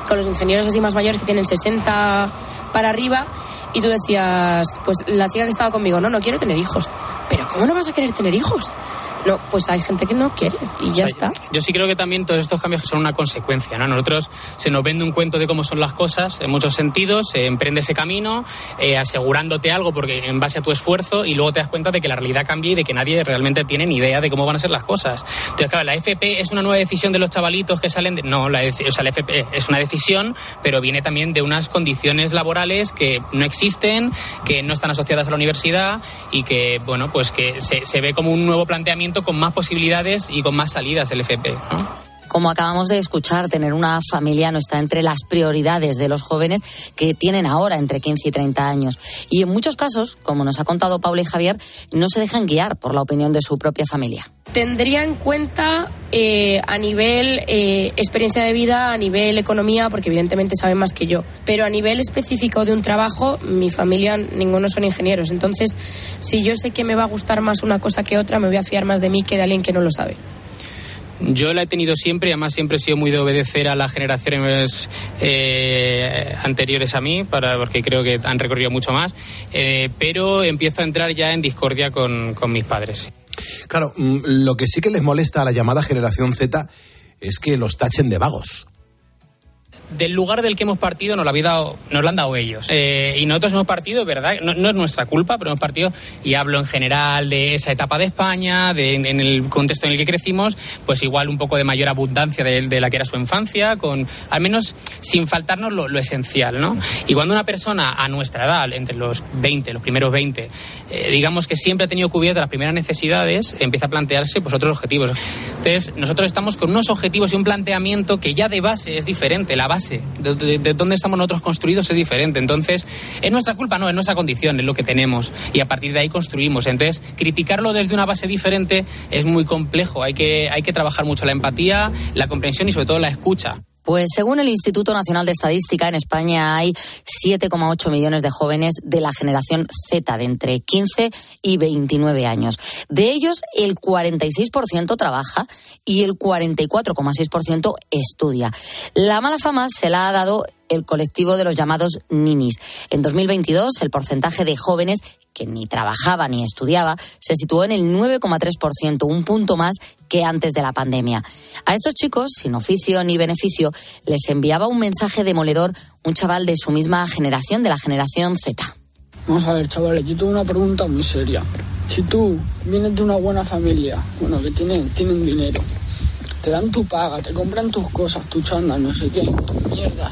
con los ingenieros así más mayores que tienen sesenta para arriba, y tú decías, pues la chica que estaba conmigo, no, no quiero tener hijos. ¿Pero cómo no vas a querer tener hijos? No, pues hay gente que no quiere y ya o sea, está. Yo sí creo que también todos estos cambios son una consecuencia, ¿no? Nosotros se nos vende un cuento de cómo son las cosas en muchos sentidos, se emprende ese camino eh, asegurándote algo porque en base a tu esfuerzo, y luego te das cuenta de que la realidad cambia y de que nadie realmente tiene ni idea de cómo van a ser las cosas. Entonces, claro, la F P es una nueva decisión de los chavalitos que salen de... No, la, o sea, la F P es una decisión, pero viene también de unas condiciones laborales que no existen, que no están asociadas a la universidad y que, bueno, pues que se, se ve como un nuevo planteamiento con más posibilidades y con más salidas el F P, ¿no? Como acabamos de escuchar, tener una familia no está entre las prioridades de los jóvenes que tienen ahora entre quince y treinta años. Y en muchos casos, como nos ha contado Paula y Javier, no se dejan guiar por la opinión de su propia familia. Tendría en cuenta eh, a nivel eh, experiencia de vida, a nivel economía, porque evidentemente saben más que yo, pero a nivel específico de un trabajo, mi familia, ninguno son ingenieros. Entonces, si yo sé que me va a gustar más una cosa que otra, me voy a fiar más de mí que de alguien que no lo sabe. Yo la he tenido siempre y además siempre he sido muy de obedecer a las generaciones eh, anteriores a mí, para, porque creo que han recorrido mucho más, eh, pero empiezo a entrar ya en discordia con, con mis padres. Claro, lo que sí que les molesta a la llamada generación Z es que los tachen de vagos. Del lugar del que hemos partido nos lo, había dado, nos lo han dado ellos. Eh, y nosotros hemos partido, ¿verdad? No, no es nuestra culpa, pero hemos partido, y hablo en general de esa etapa de España, de, en el contexto en el que crecimos, pues igual un poco de mayor abundancia de, de la que era su infancia, con al menos sin faltarnos lo, lo esencial, ¿no? Y cuando una persona a nuestra edad, entre los veinte, los primeros veinte, eh, digamos que siempre ha tenido cubiertas las primeras necesidades, empieza a plantearse pues otros objetivos. Entonces, nosotros estamos con unos objetivos y un planteamiento que ya de base es diferente, la base De, de, de dónde estamos nosotros construidos es diferente. Entonces, es nuestra culpa, no, es nuestra condición, es lo que tenemos, y a partir de ahí construimos. Entonces, criticarlo desde una base diferente es muy complejo. Hay que, hay que trabajar mucho la empatía, la comprensión y sobre todo la escucha. Pues según el Instituto Nacional de Estadística, en España hay siete coma ocho millones de jóvenes de la generación Z, de entre quince y veintinueve años. De ellos, el cuarenta y seis por ciento trabaja y el cuarenta y cuatro coma seis por ciento estudia. La mala fama se la ha dado el colectivo de los llamados ninis. En dos mil veintidós, el porcentaje de jóvenes que ni trabajaba ni estudiaba se situó en el nueve coma tres por ciento, un punto más que antes de la pandemia. A estos chicos, sin oficio ni beneficio, les enviaba un mensaje demoledor un chaval de su misma generación, de la generación Z. Vamos a ver, chavales, yo tengo una pregunta muy seria. Si tú vienes de una buena familia, bueno, que tienen, tienen dinero, te dan tu paga, te compran tus cosas, tu chándal, no sé qué, mierdas,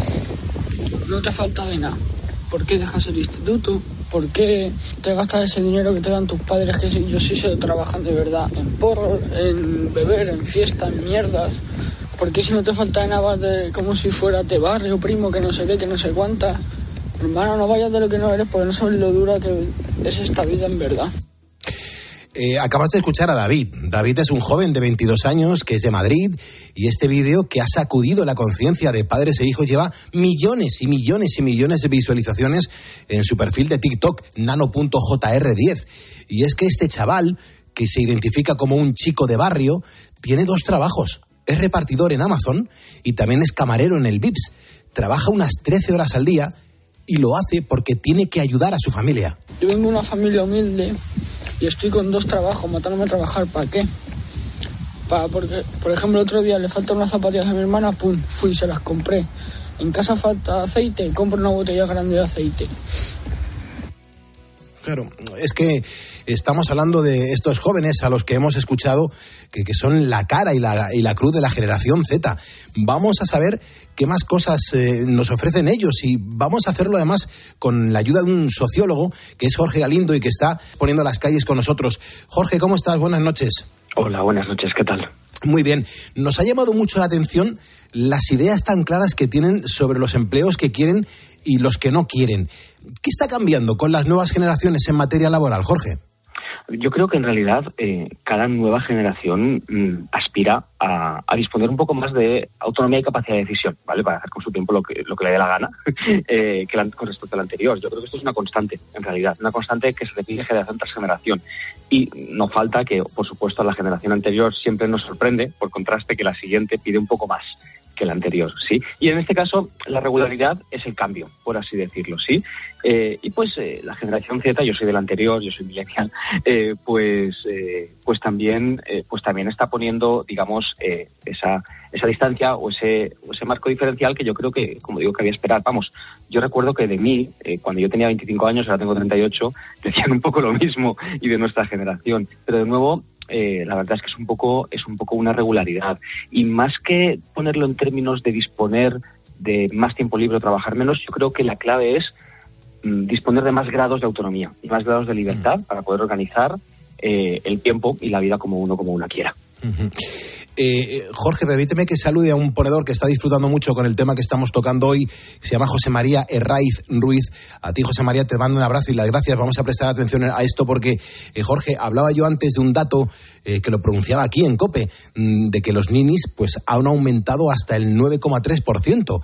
no te falta de nada, ¿por qué dejas el instituto? ¿Por qué te gastas ese dinero que te dan tus padres, que yo sí sé, trabajan de verdad, en porros, en beber, en fiesta, en mierdas? ¿Por qué si no te falta de nada vas de, como si fueras de barrio, primo, que no sé qué, que no sé cuántas? Hermano, no vayas de lo que no eres, porque no sabes lo dura que es esta vida en verdad. Eh, acabas de escuchar a David. David es un joven de veintidós años que es de Madrid, y este vídeo que ha sacudido la conciencia de padres e hijos lleva millones y millones y millones de visualizaciones en su perfil de TikTok, nano punto J R diez. Y es que este chaval, que se identifica como un chico de barrio, tiene dos trabajos. Es repartidor en Amazon y también es camarero en el Vips. Trabaja unas trece horas al día y lo hace porque tiene que ayudar a su familia. Yo vengo de una familia humilde y estoy con dos trabajos, matándome a trabajar, ¿para qué? Para, porque, por ejemplo, el otro día le faltan unas zapatillas a mi hermana, pum, fui y se las compré. En casa falta aceite, compro una botella grande de aceite. Claro, es que estamos hablando de estos jóvenes a los que hemos escuchado que, que son la cara y la, y la cruz de la generación Z. Vamos a saber qué más cosas eh, nos ofrecen ellos, y vamos a hacerlo además con la ayuda de un sociólogo que es Jorge Galindo y que está poniendo las calles con nosotros. Jorge, ¿cómo estás? Buenas noches. Hola, buenas noches, ¿qué tal? Muy bien. Nos ha llamado mucho la atención las ideas tan claras que tienen sobre los empleos que quieren y los que no quieren. ¿Qué está cambiando con las nuevas generaciones en materia laboral, Jorge? Yo creo que en realidad eh, cada nueva generación mm, aspira a, a disponer un poco más de autonomía y capacidad de decisión, ¿vale? Para hacer con su tiempo lo que, lo que le dé la gana eh, que la, con respecto al anterior. Yo creo que esto es una constante, en realidad, una constante que se repite generación tras generación. Y no falta que, por supuesto, la generación anterior siempre nos sorprende, por contraste, que la siguiente pide un poco más que el anterior, ¿sí? Y en este caso, la regularidad es el cambio, por así decirlo, ¿sí? Eh, y pues eh, la generación Z, yo soy del anterior, yo soy millennial, eh, pues eh, pues también eh, pues también está poniendo, digamos, eh, esa esa distancia o ese o ese marco diferencial que yo creo que, como digo, que había esperar. Vamos, yo recuerdo que de mí, eh, cuando yo tenía veinticinco años, ahora tengo treinta y ocho, decían un poco lo mismo, y de nuestra generación. Pero de nuevo, eh, la verdad es que es un poco es un poco una regularidad. Y más que ponerlo en términos de disponer de más tiempo libre o trabajar menos, yo creo que la clave es disponer de más grados de autonomía y más grados de libertad para poder organizar eh, el tiempo y la vida como uno como una quiera. Uh-huh. Eh, Jorge, permíteme que salude a un ponedor que está disfrutando mucho con el tema que estamos tocando hoy. Se llama José María Herraiz Ruiz. A ti, José María, te mando un abrazo y las gracias. Vamos a prestar atención a esto porque, eh, Jorge, hablaba yo antes de un dato eh, que lo pronunciaba aquí en COPE, de que los ninis pues han aumentado hasta el nueve coma tres por ciento.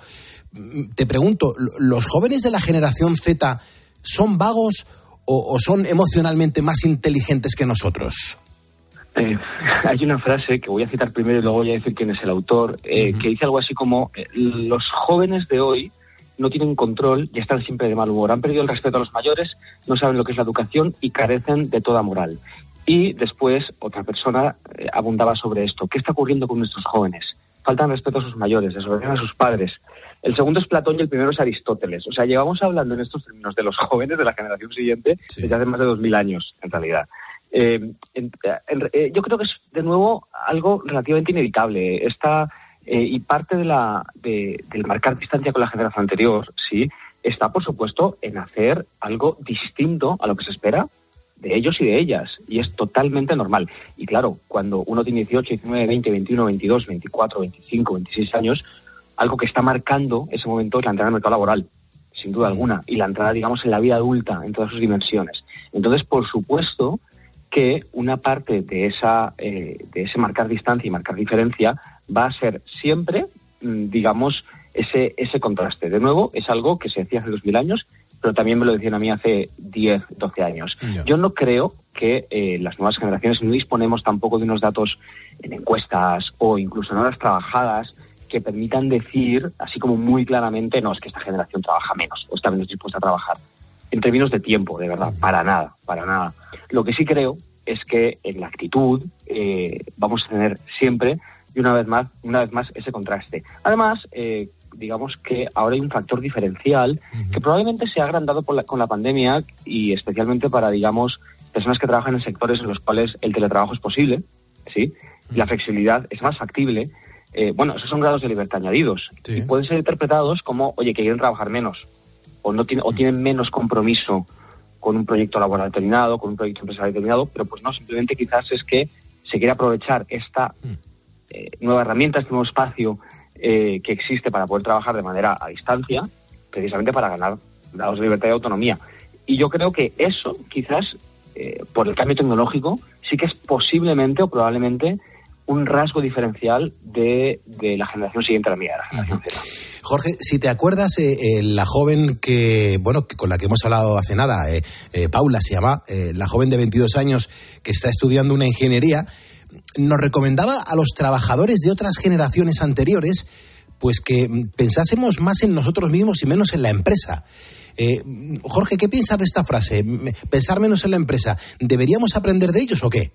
Te pregunto, ¿los jóvenes de la generación Z son vagos o, o son emocionalmente más inteligentes que nosotros? Eh, hay una frase que voy a citar primero y luego voy a decir quién es el autor, eh, uh-huh. que dice algo así como, eh, los jóvenes de hoy no tienen control y están siempre de mal humor, han perdido el respeto a los mayores, no saben lo que es la educación y carecen de toda moral. Y después otra persona eh, abundaba sobre esto. ¿Qué está ocurriendo con nuestros jóvenes? Faltan respeto a sus mayores, desobedecen a sus padres. El segundo es Platón y el primero es Aristóteles. O sea, llevamos hablando en estos términos de los jóvenes de la generación siguiente sí. desde hace más de dos mil años, en realidad. Eh, en, en, eh, yo creo que es, de nuevo, algo relativamente inevitable. Esta, eh, y parte de la de, del marcar distancia con la generación anterior, sí, está, por supuesto, en hacer algo distinto a lo que se espera de ellos y de ellas, y es totalmente normal. Y claro, cuando uno tiene dieciocho, diecinueve, veinte, veintiuno, veintidós, veinticuatro, veinticinco, veintiséis años, algo que está marcando ese momento es la entrada al mercado laboral, sin duda alguna, y la entrada, digamos, en la vida adulta, en todas sus dimensiones. Entonces, por supuesto que una parte de esa eh, de ese marcar distancia y marcar diferencia va a ser siempre, digamos, ese ese contraste. De nuevo, es algo que se decía hace dos mil años, pero también me lo decían a mí hace diez, doce años. Yeah. Yo no creo que eh, las nuevas generaciones, no disponemos tampoco de unos datos en encuestas o incluso en horas trabajadas que permitan decir, así como muy claramente, no, es que esta generación trabaja menos o está menos dispuesta a trabajar. En términos de tiempo, de verdad, para nada, para nada. Lo que sí creo es que en la actitud eh, vamos a tener siempre, y una vez más, una vez más ese contraste. Además, eh, digamos que ahora hay un factor diferencial uh-huh. que probablemente se ha agrandado por la, con la pandemia y especialmente para, digamos, personas que trabajan en sectores en los cuales el teletrabajo es posible, ¿sí? Uh-huh. La flexibilidad es más factible. Eh, bueno, esos son grados de libertad añadidos. Sí. Y pueden ser interpretados como, oye, que quieren trabajar menos o no tiene, o tienen menos compromiso con un proyecto laboral determinado, con un proyecto empresarial determinado, pero pues no, simplemente quizás es que se quiere aprovechar esta eh, nueva herramienta, este nuevo espacio Eh, que existe para poder trabajar de manera a distancia, precisamente para ganar grados de libertad y autonomía. Y yo creo que eso, quizás, eh, por el cambio tecnológico, sí que es posiblemente o probablemente un rasgo diferencial de, de la generación siguiente a la mía, de la generación Z. Jorge, si te acuerdas, eh, eh, la joven que, bueno, que con la que hemos hablado hace nada, eh, eh, Paula se llama, eh, la joven de veintidós años que está estudiando una ingeniería, nos recomendaba a los trabajadores de otras generaciones anteriores pues que pensásemos más en nosotros mismos y menos en la empresa. Eh, Jorge, ¿qué piensas de esta frase? Pensar menos en la empresa. ¿Deberíamos aprender de ellos o qué?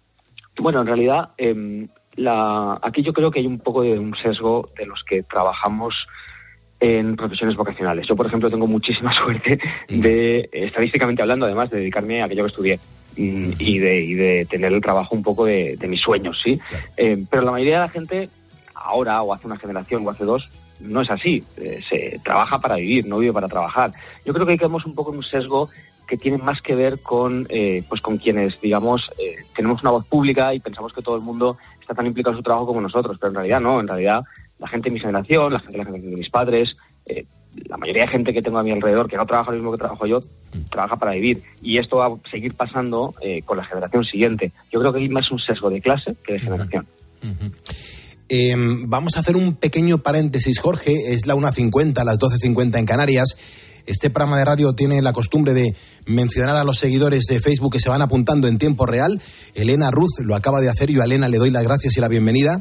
Bueno, en realidad, eh, la, aquí yo creo que hay un poco de un sesgo de los que trabajamos en profesiones vocacionales. Yo, por ejemplo, tengo muchísima suerte de, estadísticamente hablando, además, de dedicarme a aquello que estudié. Y de, y de tener el trabajo un poco de, de mis sueños, ¿sí? Claro. Eh, pero la mayoría de la gente, ahora o hace una generación o hace dos, no es así. Eh, se trabaja para vivir, no vive para trabajar. Yo creo que hay que vemos un poco un sesgo que tiene más que ver con, eh, pues con quienes, digamos, eh, tenemos una voz pública y pensamos que todo el mundo está tan implicado en su trabajo como nosotros, pero en realidad no. En realidad, la gente de mi generación, la gente de la generación de mis padres, eh, la mayoría de gente que tengo a mi alrededor, que no trabaja lo mismo que trabajo yo, trabaja para vivir. Y esto va a seguir pasando eh, con la generación siguiente. Yo creo que hay más un sesgo de clase que de generación. Uh-huh. Eh, vamos a hacer un pequeño paréntesis, Jorge. Es la una cincuenta, las doce cincuenta en Canarias. Este programa de radio tiene la costumbre de mencionar a los seguidores de Facebook que se van apuntando en tiempo real. Elena Ruz lo acaba de hacer. Yo a Elena le doy las gracias y la bienvenida.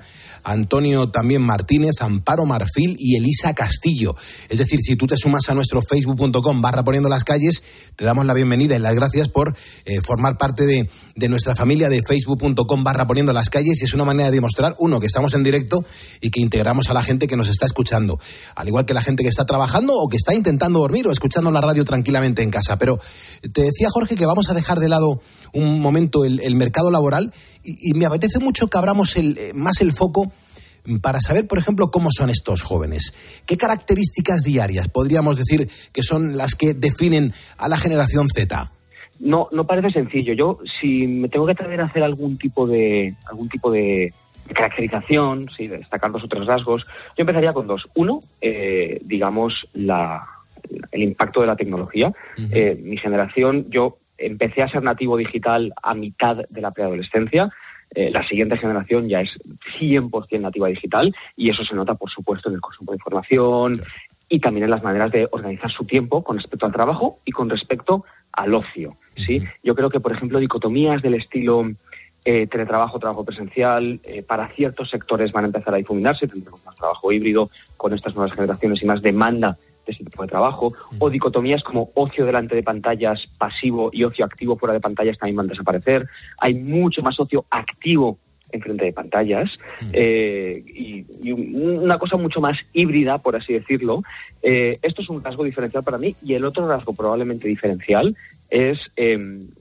Antonio también Martínez, Amparo Marfil y Elisa Castillo. Es decir, si tú te sumas a nuestro facebook punto com barra poniendo las calles, te damos la bienvenida y las gracias por eh, formar parte de, de nuestra familia de facebook punto com barra poniendo las calles, y es una manera de demostrar, uno, que estamos en directo y que integramos a la gente que nos está escuchando, al igual que la gente que está trabajando o que está intentando dormir o escuchando la radio tranquilamente en casa. Pero te decía, Jorge, que vamos a dejar de lado un momento el, el mercado laboral y, y me apetece mucho que abramos el, más el foco para saber, por ejemplo, cómo son estos jóvenes. ¿Qué características diarias podríamos decir que son las que definen a la generación Z? No, no parece sencillo. Yo, si me tengo que atrever a hacer algún tipo de algún tipo de caracterización, sí, de destacar dos o tres rasgos, yo empezaría con dos. Uno, eh, digamos, la, el impacto de la tecnología. Uh-huh. Eh, mi generación, yo empecé a ser nativo digital a mitad de la preadolescencia. Eh, la siguiente generación ya es cien por ciento nativa digital, y eso se nota, por supuesto, en el consumo de información y también en las maneras de organizar su tiempo con respecto al trabajo y con respecto al ocio, ¿sí? Uh-huh. Yo creo que, por ejemplo, dicotomías del estilo eh, teletrabajo, trabajo presencial, eh, para ciertos sectores van a empezar a difuminarse, tendremos más trabajo híbrido con estas nuevas generaciones y más demanda de ese tipo de trabajo, uh-huh. o dicotomías como ocio delante de pantallas pasivo y ocio activo fuera de pantallas también van a desaparecer. Hay mucho más ocio activo en frente de pantallas, uh-huh. eh, y, y una cosa mucho más híbrida, por así decirlo. Eh, esto es un rasgo diferencial para mí, y el otro rasgo probablemente diferencial es eh,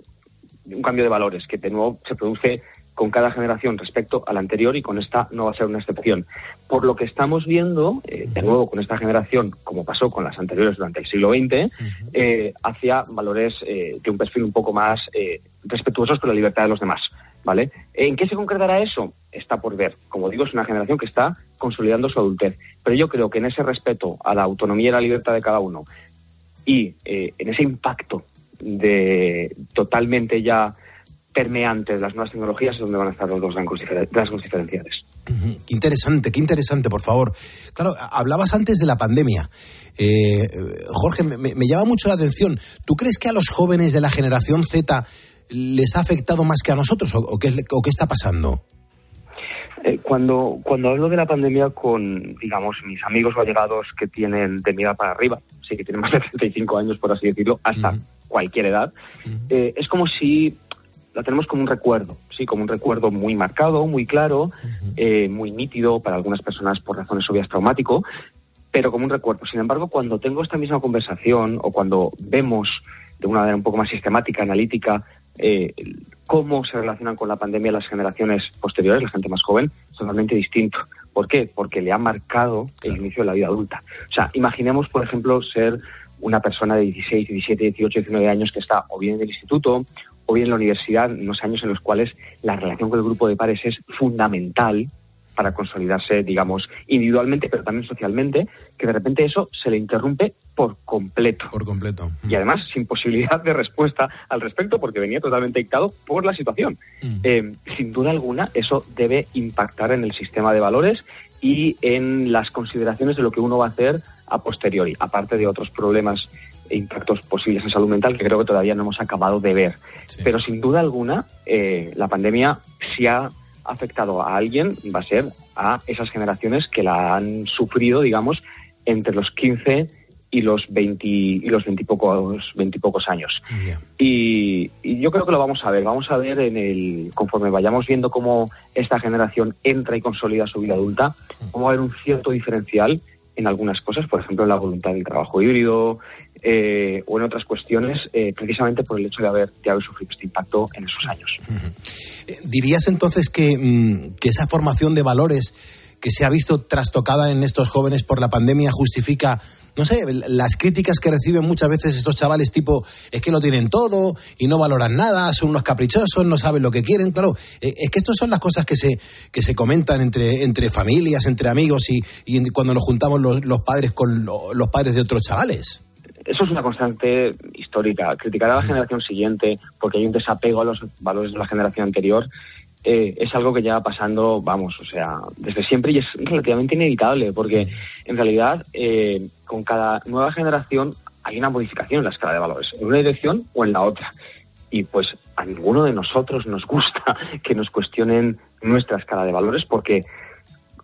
un cambio de valores que de nuevo se produce con cada generación respecto a la anterior, y con esta no va a ser una excepción. Por lo que estamos viendo, eh, de nuevo con esta generación, como pasó con las anteriores durante el siglo veinte, uh-huh. eh, hacia valores eh, de un perfil un poco más eh, respetuosos con la libertad de los demás, ¿vale? ¿En qué se concretará eso? Está por ver. Como digo, es una generación que está consolidando su adultez. Pero yo creo que en ese respeto a la autonomía y la libertad de cada uno, y eh, en ese impacto de totalmente ya permeantes de las nuevas tecnologías, es donde van a estar los dos rasgos, difer- rasgos diferenciales. Uh-huh. Qué interesante, qué interesante, por favor. Claro, hablabas antes de la pandemia. Eh, Jorge, me, me llama mucho la atención. ¿Tú crees que a los jóvenes de la generación Z les ha afectado más que a nosotros? ¿O, o, qué, o qué está pasando? Eh, cuando, cuando hablo de la pandemia con, digamos, mis amigos o allegados que tienen de mi edad para arriba, sí, que tienen más de treinta y cinco años, por así decirlo, hasta uh-huh. cualquier edad, uh-huh. eh, es como si la tenemos como un recuerdo, sí, como un recuerdo muy marcado, muy claro, uh-huh. eh, muy nítido, para algunas personas por razones obvias traumático, pero como un recuerdo. Sin embargo, cuando tengo esta misma conversación, o cuando vemos de una manera un poco más sistemática, analítica, eh, cómo se relacionan con la pandemia las generaciones posteriores, la gente más joven, es totalmente distinto. ¿Por qué? Porque le ha marcado el inicio de la vida adulta. O sea, imaginemos, por ejemplo, ser una persona de dieciséis, diecisiete, dieciocho, diecinueve años que está o bien en el instituto o bien en la universidad, en unos años en los cuales la relación con el grupo de pares es fundamental para consolidarse, digamos, individualmente, pero también socialmente, que de repente eso se le interrumpe por completo. Por completo. Y además sin posibilidad de respuesta al respecto, porque venía totalmente dictado por la situación. Mm. Eh, sin duda alguna, eso debe impactar en el sistema de valores y en las consideraciones de lo que uno va a hacer a posteriori, aparte de otros problemas e impactos posibles en salud mental que creo que todavía no hemos acabado de ver. Sí. Pero sin duda alguna, eh, la pandemia, si ha afectado a alguien, va a ser a esas generaciones que la han sufrido, digamos, entre los quince y los veinte y los veintipocos veintipocos años. Yeah. Y, y yo creo que lo vamos a ver, vamos a ver en el conforme vayamos viendo cómo esta generación entra y consolida su vida adulta, cómo va a haber un cierto diferencial en algunas cosas, por ejemplo en la voluntad del trabajo híbrido, eh, o en otras cuestiones, eh, precisamente por el hecho de haber, de haber sufrido este impacto en esos años. Uh-huh. ¿Dirías entonces que, mmm, que esa formación de valores que se ha visto trastocada en estos jóvenes por la pandemia justifica, no sé, las críticas que reciben muchas veces estos chavales tipo, es que lo tienen todo y no valoran nada, son unos caprichosos, no saben lo que quieren? Claro, es que estas son las cosas que se que se comentan entre entre familias, entre amigos y, y cuando nos juntamos los, los padres con lo, los padres de otros chavales. Eso es una constante histórica. Criticar a la generación siguiente porque hay un desapego a los valores de la generación anterior Eh, es algo que lleva pasando, vamos, o sea, desde siempre, y es relativamente inevitable, porque en realidad eh, con cada nueva generación hay una modificación en la escala de valores, en una dirección o en la otra. Y pues a ninguno de nosotros nos gusta que nos cuestionen nuestra escala de valores, porque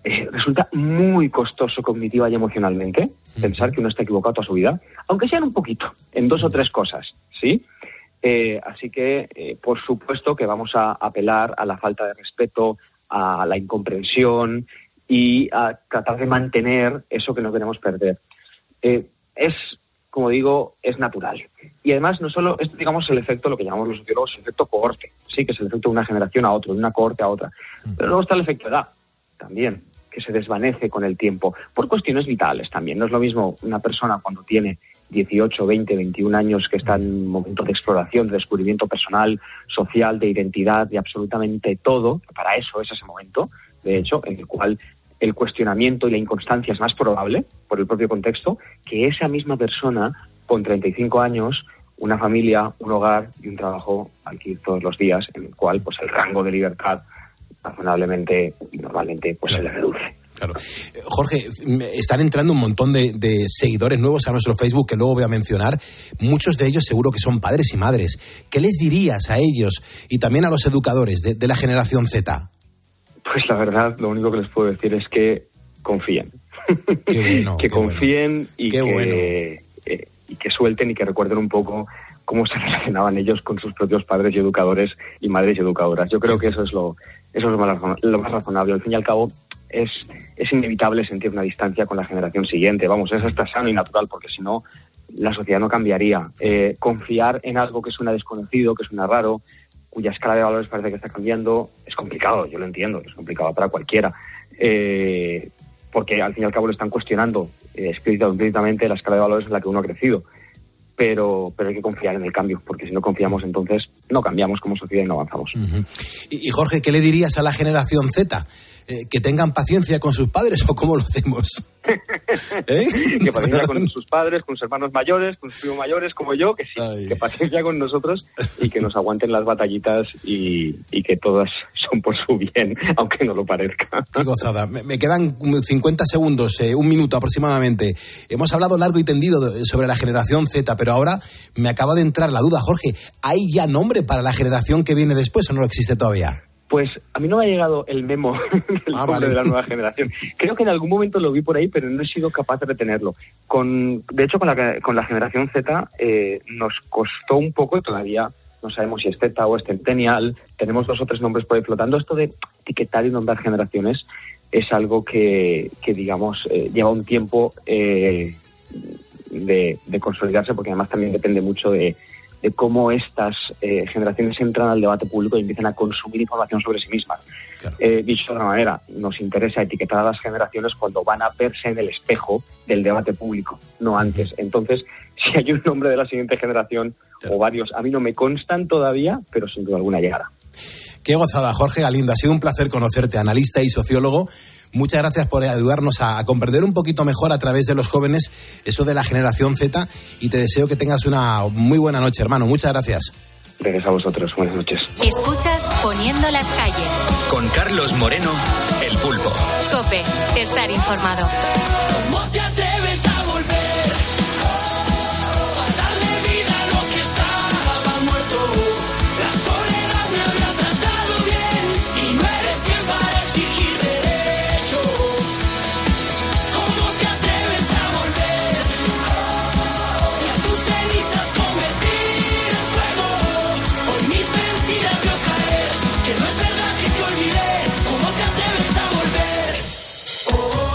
eh, resulta muy costoso cognitiva y emocionalmente pensar que uno está equivocado toda su vida, aunque sean un poquito, en dos o tres cosas, ¿sí? Eh, así que, eh, por supuesto que vamos a apelar a la falta de respeto, a la incomprensión y a tratar de mantener eso que no queremos perder. Eh, es, como digo, es natural. Y además no solo es, digamos, el efecto, lo que llamamos los sociólogos, el efecto cohorte, sí, que es el efecto de una generación a otra, de una cohorte a otra. Pero luego está el efecto edad, también, que se desvanece con el tiempo, por cuestiones vitales también. No es lo mismo una persona cuando tiene dieciocho, veinte, veintiún años, que está en un momento de exploración, de descubrimiento personal, social, de identidad, de absolutamente todo. Para eso es ese momento, de hecho, en el cual el cuestionamiento y la inconstancia es más probable, por el propio contexto, que esa misma persona con treinta y cinco años, una familia, un hogar y un trabajo al que ir todos los días, en el cual pues el rango de libertad razonablemente y normalmente pues se le reduce. Claro. Jorge, están entrando un montón de, de seguidores nuevos a nuestro Facebook que luego voy a mencionar. Muchos de ellos seguro que son padres y madres. ¿Qué les dirías a ellos y también a los educadores de, de la generación Z? Pues la verdad, lo único que les puedo decir es que confíen. Qué bueno, que qué confíen bueno. y, Qué que, bueno. eh, y que suelten y que recuerden un poco cómo se relacionaban ellos con sus propios padres y educadores y madres y educadoras. Yo creo que eso es lo, eso es lo más, lo más razonable. Al fin y al cabo, es, es inevitable sentir una distancia con la generación siguiente. Vamos, eso está sano y natural, porque si no, la sociedad no cambiaría. Eh, confiar en algo que suena desconocido, que suena raro, cuya escala de valores parece que está cambiando, es complicado, yo lo entiendo, es complicado para cualquiera. Eh, porque al fin y al cabo le están cuestionando eh, explícita o implícitamente la escala de valores en la que uno ha crecido. Pero, pero hay que confiar en el cambio, porque si no confiamos, entonces no cambiamos como sociedad y no avanzamos. Uh-huh. Y, y Jorge, ¿qué le dirías a la generación Z? Eh, ¿Que tengan paciencia con sus padres o cómo lo hacemos? ¿Eh? Que paciencia con sus padres, con sus hermanos mayores, con sus primos mayores, como yo, que sí, Ay. que paciencia con nosotros y que nos aguanten las batallitas y, y que todas son por su bien, aunque no lo parezca. Qué gozada. Me, me quedan cincuenta segundos, eh, un minuto aproximadamente. Hemos hablado largo y tendido de, sobre la generación Z, pero ahora me acaba de entrar la duda, Jorge. ¿Hay ya nombre para la generación que viene después o no existe todavía? Pues a mí no me ha llegado el memo del ah, nombre vale. de la nueva generación. Creo que en algún momento lo vi por ahí, pero no he sido capaz de retenerlo. Con, de hecho, con la, con la generación Z eh, nos costó un poco, y todavía no sabemos si es Z o es Centennial. Tenemos dos o tres nombres por ahí flotando. Esto de etiquetar y nombrar generaciones es algo que, que digamos, eh, lleva un tiempo eh, de, de consolidarse, porque además también depende mucho de de cómo estas eh, generaciones entran al debate público y empiezan a consumir información sobre sí mismas. Claro. Eh, dicho de otra manera, nos interesa etiquetar a las generaciones cuando van a verse en el espejo del debate público, no antes. Entonces, si hay un nombre de la siguiente generación, claro, o varios, a mí no me constan todavía, pero sin duda alguna llegará. Qué gozada, Jorge Galindo. Ha sido un placer conocerte, analista y sociólogo. Muchas gracias por ayudarnos a, a comprender un poquito mejor a través de los jóvenes eso de la generación Z, y te deseo que tengas una muy buena noche, hermano. Muchas gracias. Gracias a vosotros. Buenas noches. Escuchas Poniendo las calles. Con Carlos Moreno, El Pulpo. COPE. Estar informado. ¿Cómo te atreves a volver? A darle vida a lo que estaba muerto. La soledad me había tratado bien y no eres quien para exigir derechos. ¿Cómo te atreves a volver? Y a tus cenizas convertir en fuego. Hoy mis mentiras veo caer, que no es verdad que te olvidé. ¿Cómo te atreves a volver? Oh, oh, oh.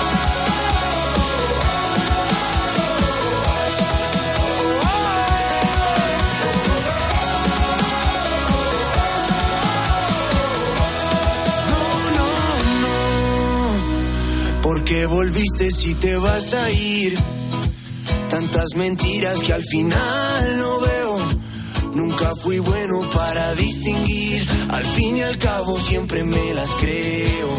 ¿Por qué volviste si te vas a ir? Tantas mentiras que al final no veo. Nunca fui bueno para distinguir. Al fin y al cabo siempre me las creo.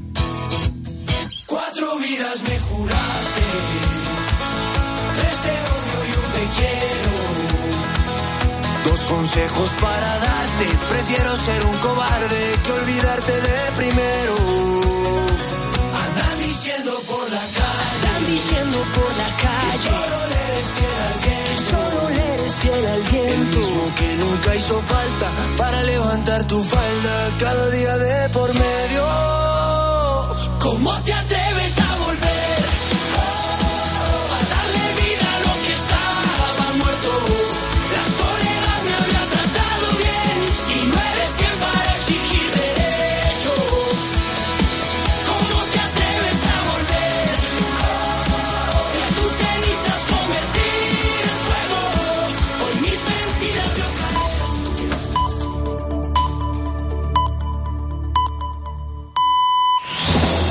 Cuatro vidas me juraste, tres te odio y un te quiero. Dos consejos para darte. Prefiero ser un cobarde que olvidarte de primero. Andan diciendo por la calle, andan diciendo por la calle, que solo le eres fiel al viento, que solo le eres fiel al viento. El mismo que nunca hizo falta para levantar tu falda cada día de por medio. ¿Cómo te